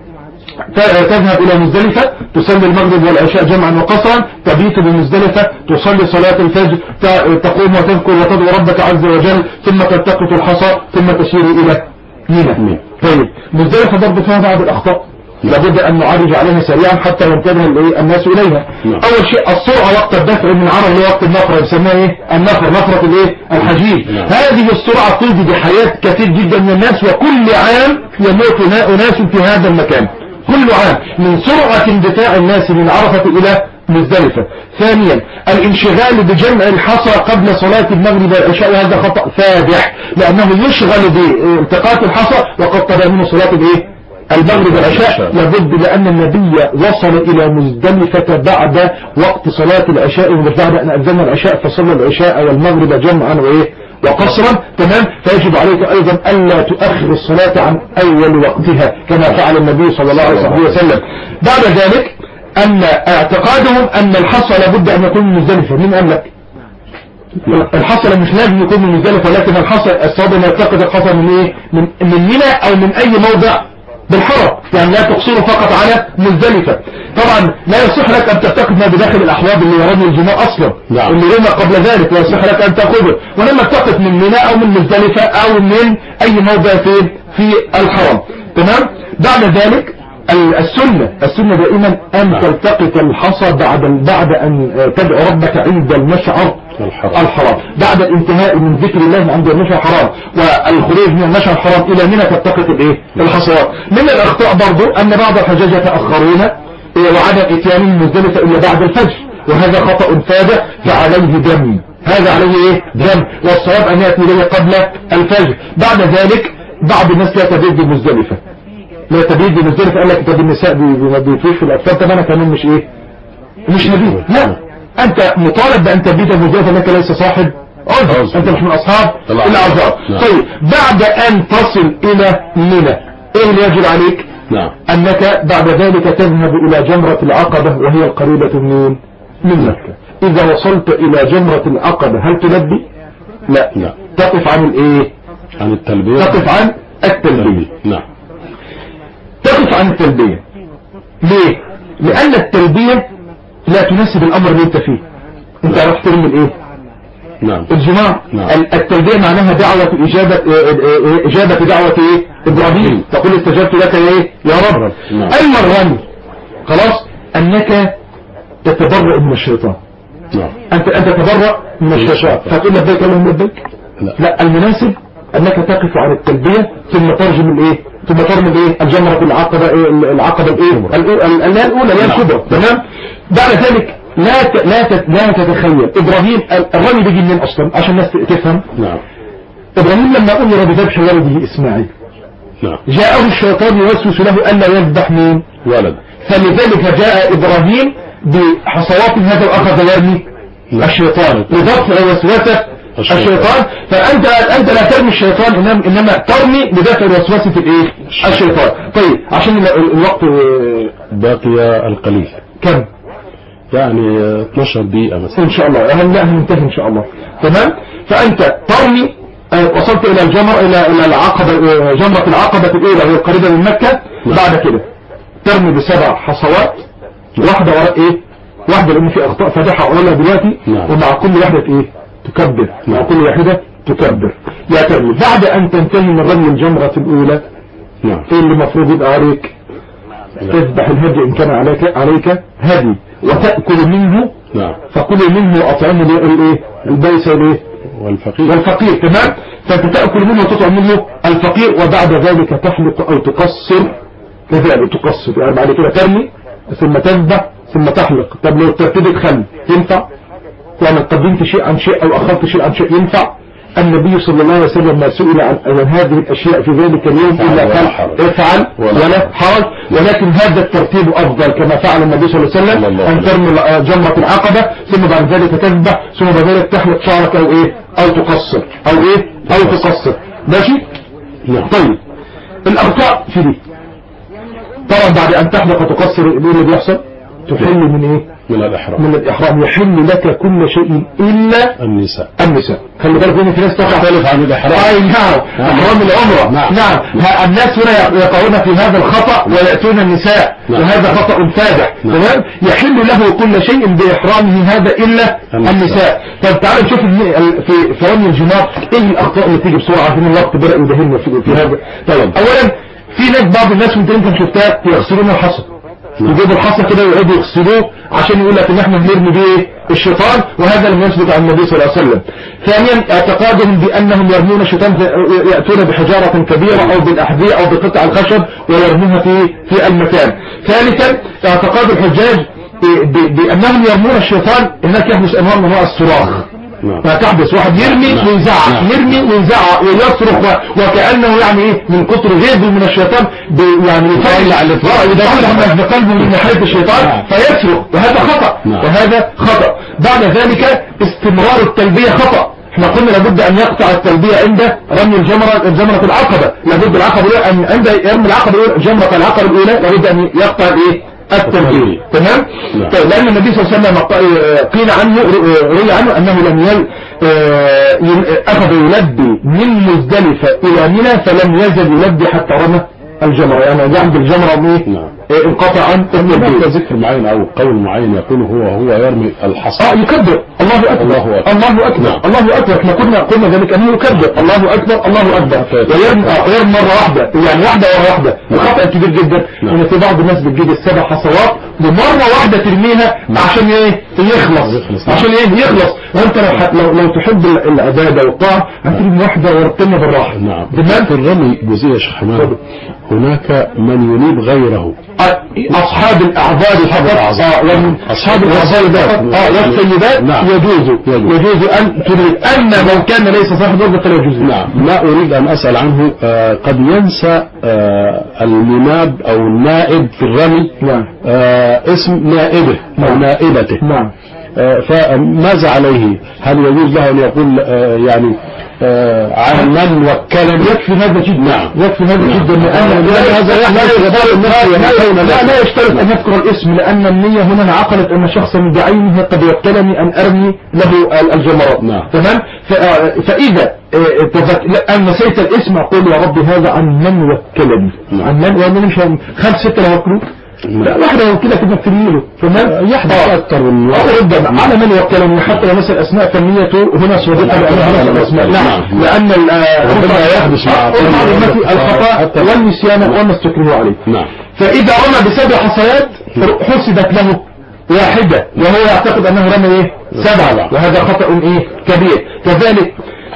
تذهب إلى مزدلفة، تصلي المغرب والعشاء جمعا وقصرا، تبيت بمزدلفة، تصلي صلاة الفجر، تقوم وتذكر وتدعو ربك عز وجل، ثم تلتقط الحصى، ثم تسير إلى منى. طيب مزدلفة برضه فيها بعض الأخطاء لابد أن نعرج عليها سريعا حتى ينتبه الناس إليها. أول شيء السرعة وقت الدفع من عرض لوقت النفرة، يسمى إيه؟ النفر، نفرة الإيه؟ الحجيج. هذه السرعة تودي بحياة كثير جدا من الناس، وكل عام يموت أناس في هذا المكان كل عام من سرعة اندفاع الناس من عرفة إلى مزدلفة. ثانيا الانشغال بجمع الحصى قبل صلاة المغرب والعشاء، وهذا خطأ فادح لأنه يشغل بالتقاط الحصى وقد طلع منه صلاة الايه المغرب والعشاء. لابد لأن النبي وصل إلى مزدلفة بعد وقت صلاة العشاء، ومش بعد أن أذن العشاء فصلى العشاء والمغرب جمعا وإيه وقصرا. تمام. فيجب عليك أيضا ألا تؤخر الصلاة عن أول وقتها كما فعل النبي صلى الله عليه وسلم. بعد ذلك أن اعتقادهم أن الحصى لابد أن يكون من مزدلفة. مين قال لك الحصى مش لازم يكون من مزدلفة، ولكن الحصى الصواب أن يعتقد الحصى من إيه من من منى أو من أي موضع بالحرم، يعني لا تقصره فقط على مزدلفة. طبعا لا يصح لك أن تعتقد ما بداخل الأحواض اللي يرمي الجماع أصلا نعم. اللي رمى قبل ذلك لا يصح لك أن تأخذه، ولما تعتقد من منى أو من مزدلفة أو من أي موضع في في الحرم. تمام. بعد ذلك السنة السنة دائما أن تلتقط الحصى بعد بعد أن تدعو ربك عند المشعر الحرام، بعد الانتهاء من ذكر الله عند المشعر الحرام والخروج من المشعر الحرام إلى منى تلتقط الايه الحصوات. من الأخطاء برضو أن بعض الحجاج يتأخرون وعدم اتيانهم مزدلفة إلا بعد الفجر، وهذا خطأ فادح فعليه دم، هذا عليه ايه دم، والصواب أن يأتي إليه قبل الفجر. بعد ذلك بعض الناس لا تبيت بمزدلفة لا تبيت بمزدلفة، قال لك طب النساء بيبيتوش في الأطفال، طب أنا كمان مش ايه مش نبيت. لا، أنت مطالب بأن تبيت بمزدلفة، لك ليس صاحب عذر، أنت مش من أصحاب الأعذار. طيب بعد أن تصل إلى منى إيه اللي يجب عليك؟ نعم. أنك بعد ذلك تذهب إلى جمرة العقبة وهي القريبة من من مكة. إذا وصلت إلى جمرة العقبة هل تلبي؟ لا. لا. تقف عن الإيه؟ عن التلبية. تقف عن التلبية. نعم. تقف عن التلبية ليه؟ لأن التلبية لا تناسب الأمر اللي أنت فيه. أنت راح ترمي الإيه؟ نعم. الجماع. نعم. التلبية معناها دعوة إجابة إجابة دعوة إيه؟ إبراهيم، تقول استجبت لك يا إيه يا رب. نعم. أما الرمي خلاص أنك تتبرأ من الشيطان. نعم. أنت أنت تتبرأ من الشيطان فتقول لبيك اللهم لبيك. لا. لا، المناسب أنك تقف عن التلبية ثم ترجم الإيه ثم ترمي الإيه الجمرة العقبة إيه العقبة الإيه الأولى الأولى هي الكبرى. تمام. بعد ذلك لا ت... لا ت... لا تتخيل إبراهيم الرمي بيجي منين أصلا عشان الناس تفهم. نعم. إبراهيم لما أمر بذبح ولده إسماعيل نعم. جاءه الشيطان يوسوس له ألا يذبح مين ولد، فلذلك جاء إبراهيم بحصوات هذا وأخذ يرمي نعم. الشيطان لدفع وسوسة الشيطان. فأنت أنت لا ترمي الشيطان إنما, إنما ترمي بدافع وسوسة الإيه الشيطان. طيب عشان الوقت باقي القليل كم يعني اثناشر دقيقة مثلا إن شاء الله. أهم لا هننتهي إن شاء الله. تمام. فأنت ترمي وصلت إلى الجمرة إلى إلى العقبة جمرة العقبة الأولى وهي القريبة من مكة. بعد كده ترمي بسبع حصوات واحدة وراء إيه واحدة، لأن في أخطاء فادحة أقولها دلوقتي. ومع كل واحدة إيه تكبر، مع كل واحدة تكبر يا ترمي. بعد أن تنتهي من رمي الجمرة الأولى نعم. إيه اللي المفروض يبقى عليك؟ تذبح الهدي إن كان عليك عليك هدي وتأكل منه نعم. فكل منه وأطعمه الايه البائس والايه والفقير والفقير. تمام. فانت تأكل منه وتطعم منه الفقير، وبعد ذلك تحلق او تقصر كذلك تقصر، يعني بعد كده ترمي ثم تذبح ثم تحلق. طب لو ترتبط خل ينفع؟ يعني قدمت شيء عن شيء او اخرت شيء عن شيء ينفع؟ النبي صلى الله عليه وسلم ما سئل عن هذه الأشياء في ذلك اليوم إلا قال افعل ولا حرج، ولكن هذا الترتيب أفضل كما فعل النبي صلى الله عليه وسلم أن ترمي جمرة العقبة ثم بعد ذلك تذبح ثم بعد ذلك تحلق شعرك أو إيه أو تقصر أو إيه أو تقصر. ماشي؟ طيب الأخطاء في دي طبعا بعد أن تحلق وتقصر إيه اللي بيحصل؟ تحل من إيه؟ من الإحرام. من الإحرام يحل لك كل شيء إلا النساء. النساء. خلي بالك ان في ناس تختلف عن الإحرام. أي نعم. إحرام العمرة. نعم. نعم. الناس هنا يقعون في هذا الخطأ ويأتون النساء. نعم. وهذا خطأ فادح. تمام. نعم. يحل له كل شيء بإحرامه هذا إلا النساء. النساء. طب تعالوا نشوف في في رمي الجمار إيه الأخطاء اللي تيجي بسرعة عشان الوقت بدأ يدهمنا في, في هذا. طيب أولا في ناس بعض الناس وانت يمكن شفتها يغسلون الحصى. يجيبوا الحصى كده ويقعدوا يغسلوه عشان يقول لك ان احنا هنرمي بيه الشيطان، وهذا لم يثبت عن النبي صلى الله عليه وسلم. ثانيا اعتقادهم بانهم يرمون الشيطان، ياتون بحجاره كبيره او بالاحذيه او بقطع الخشب ويرموها في في المكان. ثالثا اعتقاد الحجاج بانهم يرمون الشيطان، هناك يحدث انواع من انواع الصراخ، فتحدث واحد يرمي ويزعق، يرمي ويزعق ويصرخ، وكأنه يعني ايه من كتر غيظه من الشيطان يعني يطلع يدخل بقلبه من ناحية الشيطان فيصرخ، وهذا خطأ، وهذا خطأ. بعد ذلك استمرار التلبية خطأ. احنا قلنا لابد ان يقطع التلبية عند رمي الجمرة جمرة العقبة، لابد العقبة الاولى ان عند يرمي العقبة الاولى جمرة العقبة الاولى لابد ان يقطع الايه التلبية. تمام. طيب لأن النبي صلى الله عليه وسلم قيل عنه روي عنه أنه لم يل أخذ يلبي من مزدلفة إلى منى فلم يزل يلبي حتى رمى الجمرة، يعني عند الجمرة انقطع عن التلبية. ذكر معين أو قول معين يقول هو هو يرمي الحصى اه يكبر الله أكبر الله أكبر الله أكبر, الله أكبر. احنا قلنا قلنا ذلك أنه يكبر الله أكبر الله أكبر ويرمي يرمي مرة واحدة، يعني واحدة ورا واحدة. وخطأ كبير جدا ان في بعض الناس بتجيب السبع حصوات ومرة واحدة ترميها عشان ايه يخلص، عشان ايه يخلص. وانت لو لو, لو تحب العبادة والطاعة هترمي واحدة ورتمها بالراحة. نعم. في الرمي جزئية يا شيخ حماد هناك من ينيب غيره، أصحاب الأعذار فقط، أصحاب الأعذار اه والسيدات يجوز يجوز أن تريد. أما من كان ليس صاحب ضربة فلا يجوز. نعم. ما أريد أن أسأل عنه آه قد ينسى آه المناب أو النائب في الرمي آه اسم نائبه أو نائبته. نعم. آه فماذا عليه؟ هل يجوز له أن يقول آه يعني آه عن من وكلني؟ يكفي هذا جدا. نعم. يكفي هذا جدا لأن هذا لا لا يشترط أن يذكر الاسم، لأن النية هنا انعقدت أن شخصا بعينه قد وكلني أن أرمي له الجمرات. نعم. تمام. فإذا أن نسيت الاسم أقول يا ربي هذا عن من وكلني. نعم. عن من وأنا مش خمس ستة لو وكلوه لا واحدة وكيلة كده ترميله. تمام. يحدث أكثر من ربما على من وكلني حتى لو مثل أسماء فنيته هنا صديقة لأنها مثل أسماء. نعم. لأن يحدث مع الخطأ والنسيان وما استكرهوا عليه. نعم. فإذا رمى بسبع حصيات حسبت له واحدة وهو يعتقد أنه رمى إيه سبعة، وهذا خطأ إيه كبير. كذلك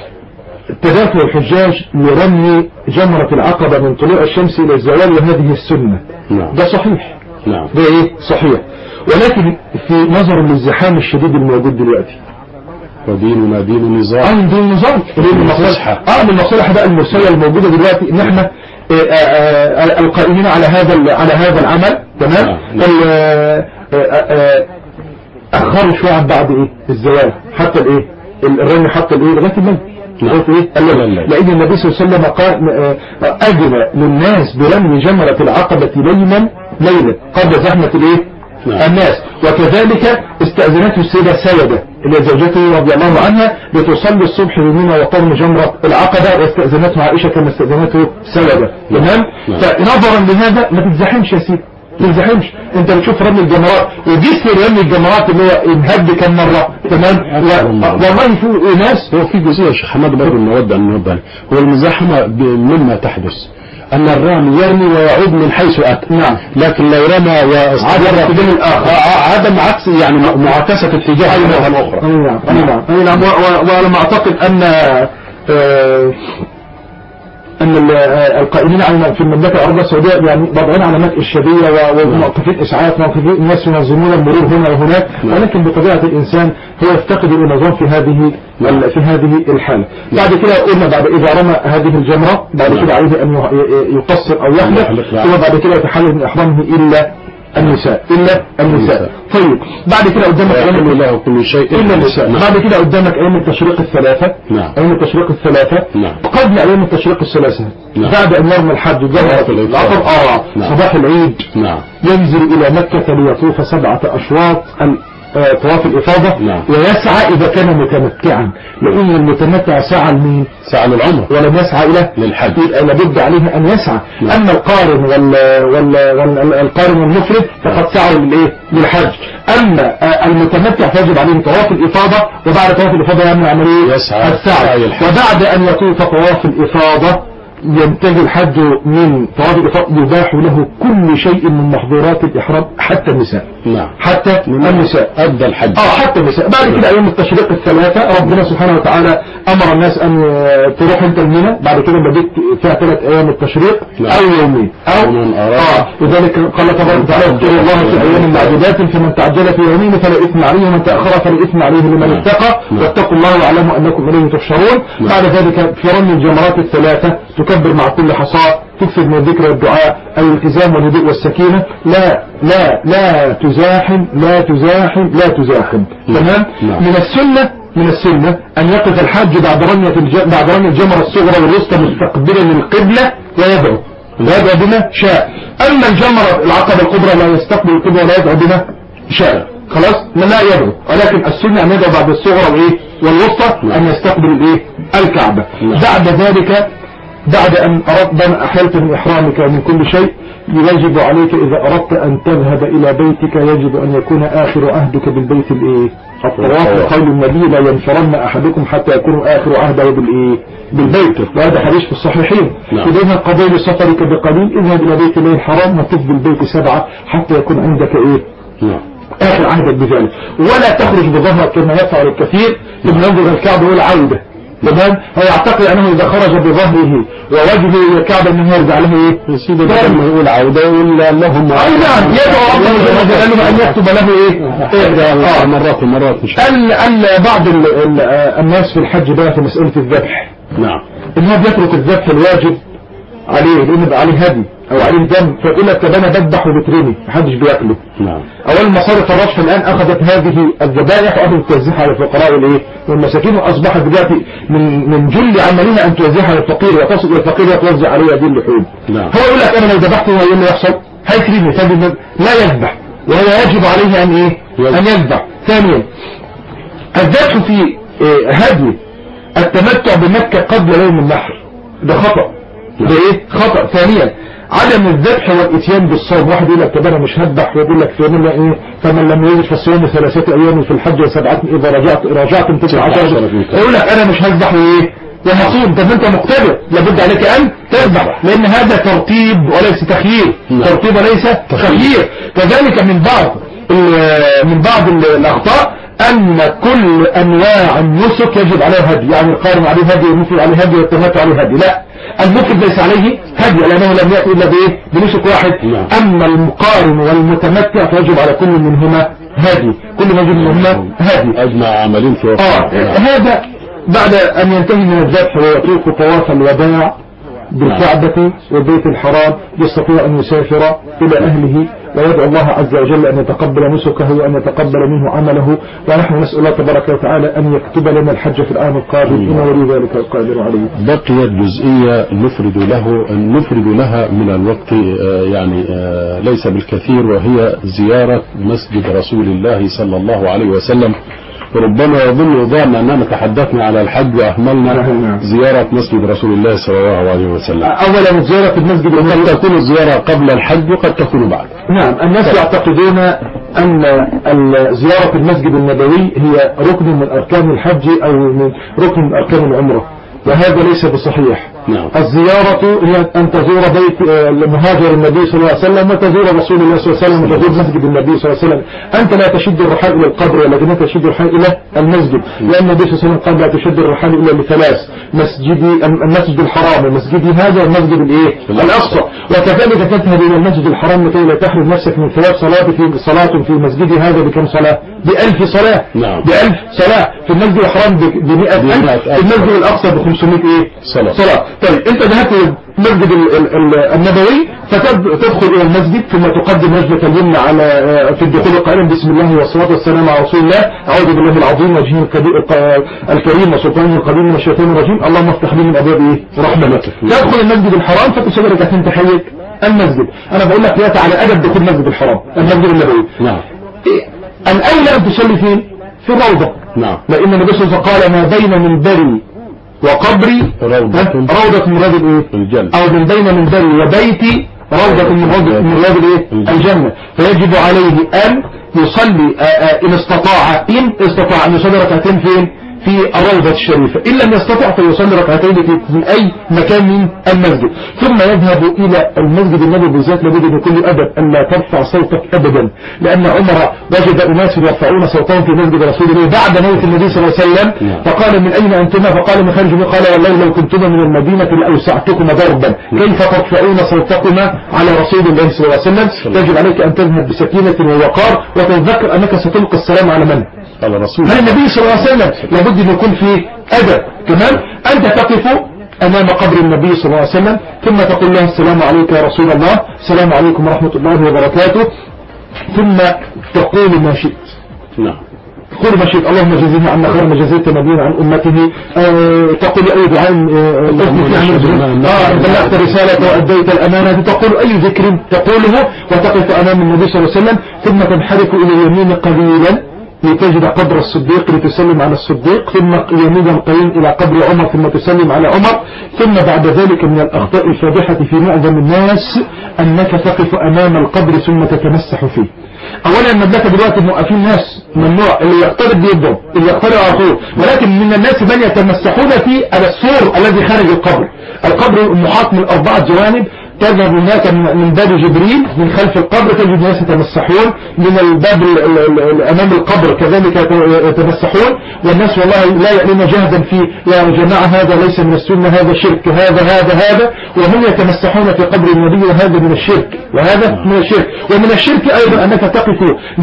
تدافع الحجاج لرمي جمرة العقبة من طلوع الشمس إلى الزوال وهذه السنة. نعم. ده صحيح. نعم. ده إيه صحيح، ولكن في نظر للزحام الشديد الموجود دلوقتي وديننا دين نظام. اه دين نظام المصلحة اه من المصالح بقى المرسلة الموجودة دلوقتي ان احنا القائمين على هذا على هذا العمل. تمام. اخروا شوية عن بعد ايه الزوال حتى الايه الرمي حتى الايه لغاية الليل. لأن النبي صلى الله عليه وسلم قال أذن للناس برمي جمرة العقبة ليلا ليلا قبل زحمة الايه الناس. وكذلك استأذنته السيدة سيدة اللي زوجته رضي الله عنها لتصلي الصبح بمنى وترمي جمرة العقبة، واستأذنته عائشة كما استأذنته سيدة. تمام. فنظرا لهذا ما تتزحمش يا سيدي، ما تتزحمش. انت بتشوف رمي الجمرات وجسر رمي الجمرات اللي هو انهد كم مرة. تمام. والله في ناس هو في جزئية شيخ حماد برضه نود ان نوضح هو المزاحمة مما تحدث أن الرامي يرمي ويعود من حيث أتى. نعم. لكن لو رمى وعدم اتجاه الآخر عدم عكس يعني معاكسة اتجاه الناحية الأخرى. أي نعم. أي نعم. أي نعم. وأنا أعتقد أن أن القائمين على في المملكة العربية السعودية يعني وضعين علامات إرشادية وموقفين إسعاف وموقفين الناس ينظمون المرور هنا وهناك. ولكن بطبيعة الإنسان هو يفتقد إلى نظام في هذه في هذه الحالة. بعد كده قلنا بعد إذا رمى هذه الجمرة بعد كده عليه أن يقصر أو يحلق، ثم بعد كده يتحلل من إحرامه إلا النساء إلا النساء. طيب بعد كده قدامك أيام الله كل شيء إلا النساء. بعد كده قدامك أيام التشريق الثلاثة. نعم. أيام التشريق الثلاثة. نعم. قبل أيام التشريق الثلاثة. نعم. بعد أن يرمى الحج جمرة العقبة آه نعم. صباح العيد. نعم. ينزل إلى مكة ليطوف سبعة أشواط طواف الإفاضة. نعم. ويسعى إذا كان متمتعا، لأن المتمتع سعى لمين؟ سعى للعمر ولم يسعى إلى للحج. لابد عليه أن يسعى. نعم. أما القارن وال... وال... والقارن والمفرد فقد سعوا للإيه؟ للحج. أما المتمتع فيجب عليه طواف الإفاضة، وبعد طواف الإفاضة يعمل عملية يسعى السعي. وبعد أن يطوف طواف الإفاضة ينتهي الحج من طواف الإفاضة يباح له كل شيء من محظورات الإحرام حتى النساء. نعم. حتى النساء أدى الحج. اه حتى النساء. بعد كده أيام التشريق الثلاثة ربنا سبحانه وتعالى أمر الناس أن تروح انت المنى، بعد كده بديت فيها ثلاث أيام التشريق أو يومين أو اه لذلك قال تبارك وتعالى اذكروا الله في أيام معدودات فمن تعجل في يومين فلا إثم عليه ومن تأخر فلا إثم عليه لمن اتقى واتقوا الله واعلموا أنكم إليه تحشرون. بعد ذلك في رمي الجمرات الثلاثة تكبر مع كل حصاة، تكثر من الذكر والدعاء، الالتزام والهدوء والسكينة، لا لا لا تزاحم لا تزاحم لا تزاحم. تمام. من السنة من السنة أن يقف الحاج بعد رمية بعد رمي الجمرة الصغرى والوسطى مستقبلا للقبلة ويدعو ويدعو بما شاء. أما الجمرة العقبة الكبرى لا يستقبل القبلة ولا يدعو بما شاء، خلاص لا يدعو، ولكن السنة أن يدعو بعد الصغرى وإيه والوسطى أن يستقبل الإيه الكعبة. بعد ذلك بعد أن أردت أن أحلت من إحرامك ومن كل شيء يجب عليك إذا أردت أن تذهب إلى بيتك يجب أن يكون آخر عهدك بالبيت الإيه الطواف. قول النبي لا ينفرن أحدكم حتى يكون آخر عهده بالإيه بالبيت، وهذا حديث في الصحيحين. إذا قبيل سفرك بقليل اذهب إلى بيت الله الحرام وطف بالبيت سبعة حتى يكون عندك إيه آخر عهدك بذلك، ولا تخرج بظهرك كما يفعل الكثير ثم ينظر الكعبة والعودة. تمام. هو يعتقد انه اذا خرج بظهره ووجهه الى الكعبه انه يرجع له ايه يسيب لما يقول عوده يقول اللهم اي نعم يدعو ربنا جل جلاله ان يكتب له ايه اه مرات ومرات مش ال ال بعض ال ال الناس في الحج بقى في مساله الذبح. نعم. ان هو بيترك الذبح الواجب عليه لانه يبقى عليه هدي او عليه دم فيقول لك طب انا بذبح وبترمي محدش بياكله. نعم. اول مصارف الرشح الان اخذت هذه الذبائح واخذت توزعها على الفقراء والايه والمساكين، واصبحت دلوقتي من من جل عملها ان توزعها على الفقير وتصل الى الفقير وتوزع عليه هذه اللحوم. نعم. هو يقول لك انا لو ذبحت هو ايه اللي يحصل؟ هيكرمني ثاني لا يذبح وهو يجب عليه ان ايه ان يذبح. ثانيا الذبح في هدي التمتع بمكة قبل يوم النحر ده خطأ. ده ايه خطأ. ثانيا عدم الذبح والاتيان بالصوم. واحد يقول لك طب انا مش هذبح ويقول لك فمن ايه فمن لم يجد فالصيام ثلاثه ايام في الحج وسبعه اذا رجعت رجعتم تسع عشر. يقول لك انا مش هذبح وايه وهصوم. طب انت مقتدر لابد عليك ان تذبح لان هذا ترتيب وليس تخيير. ترتيب وليس تخيير. كذلك من بعض من بعض الاخطاء أن كل أنواع النسك يجب عليه هدي، يعني القارن عليه هدي والمفرد عليه هدي والتمتع عليه هدي. لا، المفرد ليس عليه هدي لأنه لم يأتي إلا بإيه بنسك واحد. أما المقارن والمتمتع فيجب على كل منهما هدي، كل ما يجب منهما هدي. أجمع عملين في وقت. آه هذا بعد أن ينتهي من الذبح ويطيق طواف الوداع بالكعبة والبيت الحرام يستطيع أن يسافر إلى أهله ويدعو الله عز وجل أن يتقبل نسكه وأن يتقبل منه عمله. ونحن نسأل الله تبارك وتعالى أن يكتب لنا الحج في العام القادم إنه ولي ذلك القادر عليه. بقيت جزئية نفرد له نفرد لها من الوقت يعني ليس بالكثير، وهي زيارة مسجد رسول الله صلى الله عليه وسلم. ربما يظن ظن أننا تحدثنا على الحج وأهملنا زيارة مسجد رسول الله صلى الله عليه وسلم. أولا زيارة المسجد قد تكون الزيارة قبل الحج وقد تكون بعد. نعم. الناس يعتقدون أن زيارة المسجد النبوي هي ركن من أركان الحج أو من ركن من أركان العمرة، وهذا ليس بصحيح. نعم. الزيارة هي أن تزور بيت مهاجر النبي صلى الله عليه وسلم وتزور رسول الله صلى الله عليه وسلم وتزور مسجد النبي صلى الله عليه وسلم. أنت لا تشد الرحال إلى القبر ولكن تشد الرحال إلى المسجد، لأن النبي صلى الله عليه وسلم قال لا تشد الرحال إلا لثلاث: مسجدي المسجد الحرام ومسجدي هذا والمسجد الإيه الأقصى. وكذلك تذهب إلى المسجد الحرام لكي لا تحرم نفسك من ثواب صلاة في صلاة في مسجدي هذا بكم صلاة؟ بألف صلاة. نعم. بألف صلاة. في المسجد الحرام بمئة ألف. في المسجد الأقصى بخمسمائة إيه صلاة. صلاة. طيب أنت ذهبت المسجد النبوي فتدخل إلى المسجد ثم تقدم رجلك اليمنى على في الدخول قائلا بسم الله والصلاة والسلام على رسول الله، أعوذ بالله العظيم وجهه الكريم وسلطانه القديم من الشيطان الرجيم، اللهم افتح لي من أبواب إيه رحمتك. تدخل المسجد الحرام فتصلي ركعتين تحية المسجد. أنا بقول لك يا على أدب دخول المسجد الحرام المسجد النبوي. نعم. الأولى أن تصلي فين؟ في الروضة. نعم. لأن النبي صلى الله عليه وسلم قال ما بين منبري وقبري روضة روضة من رياض الايه الجنة، او من بين منبري وبيتي روضة من روضة من رياض الايه الجنة. فيجب عليه ان يصلي ان استطاع ان استطاع ان يصلي ركعتين فين في الروضة الشريفة، إن لم يستطع فيصلي ركعتين في أي مكان من المسجد، ثم يذهب إلى المسجد النبوي بالذات. لابد من كل أدب أن لا ترفع صوتك أبدا، لأن عمر وجد أناس يرفعون صوتهم في مسجد رسول الله بعد موت النبي صلى الله عليه وسلم، فقال من أين أنتما؟ فقال من خارج. قال والله لو كنتما من المدينة لأوسعتكما ضربا، كيف ترفعون صوتكما على رسول الله صلى الله عليه وسلم؟ يجب عليك أن تذهب بسكينة ووقار وتتذكر أنك ستلقي السلام على من؟ على رسول الله. النبي صلى الله عليه وسلم. لابد أن يكون في أدب. كمان أنت تقف أمام قبر النبي صلى الله عليه وسلم ثم تقول له السلام عليك يا رسول الله، السلام عليكم ورحمة الله وبركاته، ثم تقول ما شئت. نعم. قل ما شئت، اللهم جزيه عنا خير ما جزيت نبينا عن أمته. أه تقول أي دعاء أه بلغت رسالة وأديت الأمانة، تقول أي ذكر تقوله وتقف أمام النبي صلى الله عليه وسلم، ثم تنحرف إلى اليمين قليلا لتجد قبر الصديق لتسلم على الصديق، ثم يمينا قليلا إلى قبر عمر ثم تسلم على عمر. ثم بعد ذلك من الأخطاء الفادحة في معظم الناس أنك تقف أمام القبر ثم تتمسح فيه. اولا المملكه دلوقتي موقفين ناس ممنوع، اللي يقترب بيضرب، اللي يقترب اخوه، ولكن من الناس من يتمسحون في السور الذي خارج القبر. القبر محاط من اربعه جوانب، تذهب هناك من باب جبريل من خلف القبر تجد الناس يتمسحون، من الباب امام القبر كذلك يتمسحون، والناس والله لا يعلمون جهدا في يا جماعه هذا ليس من السنه، هذا شرك، هذا هذا هذا، وهم يتمسحون في قبر النبي، وهذا من الشرك، وهذا من الشرك. ومن الشرك ايضا انك تقف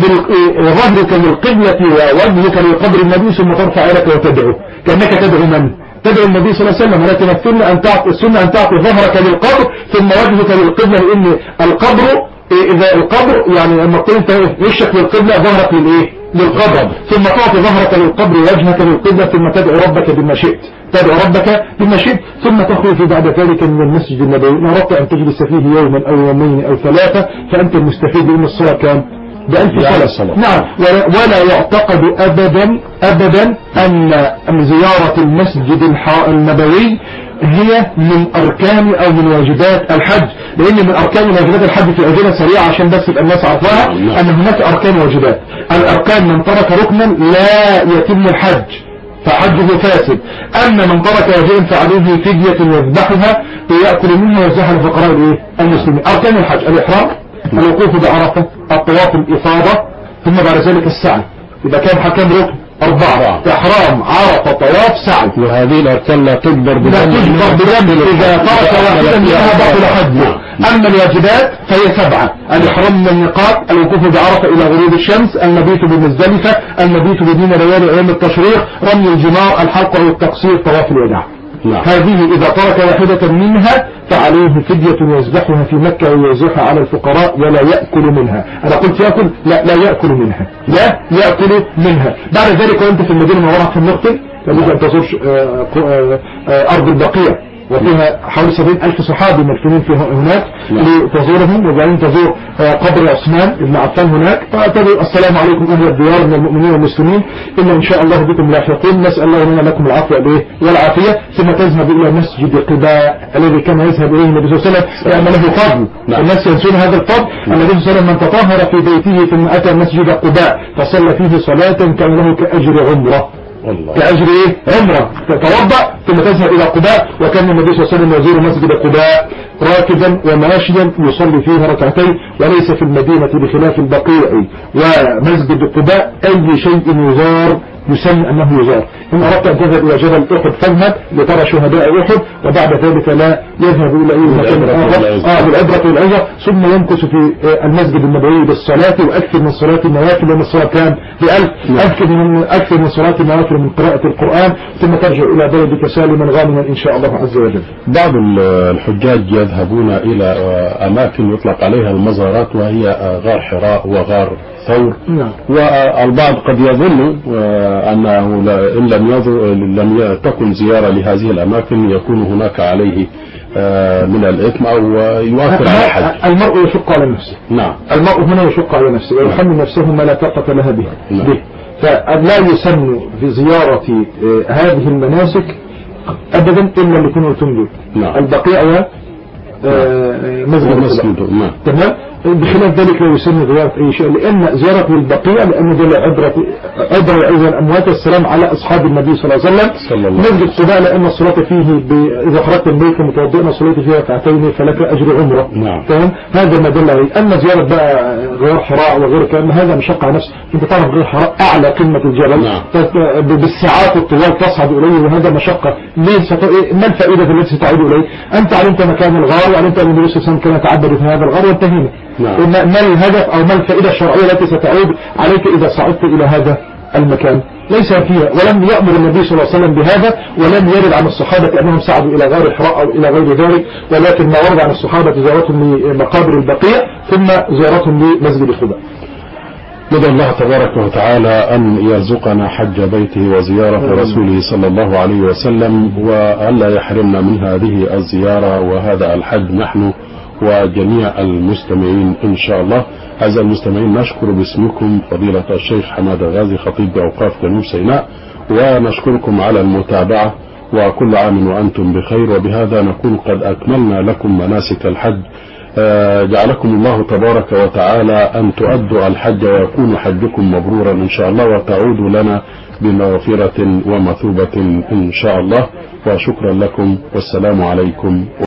بظهرك للقبله ووجهك لقبر النبي ثم ترفع يدك وتدعو كانك تدعو من؟ تدعو النبي صلى الله عليه وسلم. ولكن السنة أن تعطي السنة أن تعطي ظهرك للقبر ثم وجهك للقبلة، لأن القبر إذا القبر يعني لما قلت وشك للقبلة ظهرك للإيه؟ للقبر، ثم تعطي ظهرك للقبر ووجهك للقبلة، ثم تدعو ربك بما شئت، تدعو ربك بما شئت، ثم تخرج بعد ذلك من المسجد النبوي. إن أردت أن تجلس فيه يوما أو يومين أو ثلاثة فأنت المستفيد، لأن الصلاة كام؟ بألف صلاة. نعم. ولا يعتقد أبدا أبدا أن زيارة المسجد النبوي هي من أركان أو من واجبات الحج، لأن من أركان واجبات الحج في عجلة سريعة عشان بس الناس عرفها أن هناك أركان واجبات. الأركان من ترك ركنا لا يتم الحج فحجه فاسد، أما من ترك واجبا فعليه فدية يذبحها يأكل منها ويوزعها لفقراء المسلمين. أركان الحج: الإحرام، الوقوف بعرفة، الطواف الإفاضة، ثم بعد ذلك السعي. إذا كان حكم ركن أربعة: إحرام، عرفة، طواف، سعي. وهذه الأركان لا تجبر بالذنب، لا تجبر بالذنب إذا ترك واحدا منها باطل حجه. أما الواجبات فهي سبعة: الإحرام من الميقات، الوقوف بعرفة إلى غروب الشمس، المبيت بمزدلفة، المبيت بمنى ليالي أيام التشريق، رمي الجمار، الحلق أو التقصير، طواف الوداع. نعم. هذه إذا ترك واحدة منها فعليه فدية يذبحها في مكة ويوزعها على الفقراء ولا يأكل منها. أنا قلت يأكل؟ لا لا يأكل منها، لا يأكل منها. بعد ذلك وأنت في المدينة المنورة في النقطة لابد أن تزور أرض البقيع، وفيها حوالي سبعين ألف صحابي مدفونين في هناك لتزورهم، وبعدين تزور قبر عثمان بن عفان هناك، فتقول السلام عليكم أهل الديار من المؤمنين والمسلمين، إن إن شاء الله بكم لاحقون، نسأل الله لنا لكم العفو والعافية. ثم تذهب إلى مسجد قباء الذي كان يذهب إليه النبي صلى الله عليه وسلم، لأن له فضل. الناس ينسون هذا الفضل. النبي صلى الله عليه وسلم من تطهر في بيته ثم أتى مسجد قباء فصلى فيه صلاة كان له كأجر عمره، كأجر ايه؟ عمره. تتوضأ ثم تذهب إلى قباء، وكان النبي صلى الله عليه وسلم يزور مسجد قباء راكبا وماشيا يصلي فيها ركعتين، وليس في المدينة بخلاف البقيع ومسجد قباء أي شيء يزار يسمى أنه يزار. إن أردت أن تذهب إلى جبل أحد فاذهب لترى شهداء أحد، وبعد ذلك لا يذهب إلى أي مكان آخر آه بالعبرة والعظة، ثم يمكث في المسجد النبوي بالصلاة، وأكثر من صلاة النوافل، ومن الصلاة كام؟ بألف. أكثر من أكثر من صلاة النوافل من قراءة القرآن، ثم ترجع إلى بلدك سالما غانما إن شاء الله عز وجل. بعض الحجاج يذهبون إلى أماكن يطلق عليها المزارات، وهي غار حراء وغار ثور. نعم. والبعض قد يظن أنه إن لم يظهر لم تكن زيارة لهذه الأماكن يكون هناك عليه من الإثم أو يؤثر على الحج. المرء يشق على نفسه. نعم. المرء هنا يشق على نفسه ويحمل نفسه ما لا طاقة لها به. نعم. به. فلا يسن في زيارة هذه المناسك أبدا إلا اللي يكونوا تنجو. نعم. البقيع مسجد. نعم. تمام. بخلاف ذلك لا يسن زيارة أي شيء، لأن زيارة البقيع لأن دل عبرة عبرة وعظة الأموات والسلام على أصحاب النبي صلى الله عليه وسلم. مسجد قباء لأن الصلاة فيه إذا خرجت من بيتك متوضئا الصلاة فيها ركعتين فلك أجر عمرة. نعم. تمام. هذا ما دل عليه. أما زيارة بقى غير حراء وغير كلام هذا مشقة على نفسه. أنت تعرف غير حراء أعلى قمة الجبل. نعم. بالساعات الطوال تصعد إليه وهذا مشقة. ليه ست... ما الفائدة التي ستعود إليه؟ أنت علمت مكان الغار وعلمت أن النبي صلى الله عليه وسلم كان يتعبد في هذا الغار وانتهينا. نعم. ما الهدف أو ما الفائدة الشرعية التي ستعود عليك إذا صعدت إلى هذا المكان؟ ليس فيها. ولم يأمر النبي صلى الله عليه وسلم بهذا، ولم يرد عن الصحابة أنهم صعدوا إلى غار حراء أو إلى غير ذلك، ولكن ما ورد عن الصحابة زيارتهم لمقابر البقيع ثم زيارتهم لمسجد قباء. ندعو الله تبارك وتعالى أن يرزقنا حج بيته وزيارة رسوله صلى الله عليه وسلم، وألا يحرمنا من هذه الزيارة وهذا الحج نحن وجميع المستمعين إن شاء الله. أعزائي المستمعين، نشكر باسمكم فضيلة الشيخ حمادة غازي خطيب بأوقاف جنوب سيناء، ونشكركم على المتابعة، وكل عام وأنتم بخير. وبهذا نكون قد أكملنا لكم مناسك الحج. جعلكم الله تبارك وتعالى أن تؤدوا الحج ويكون حجكم مبرورا إن شاء الله، وتعودوا لنا بمغفرة ومثوبة إن شاء الله. وشكرا لكم، والسلام عليكم.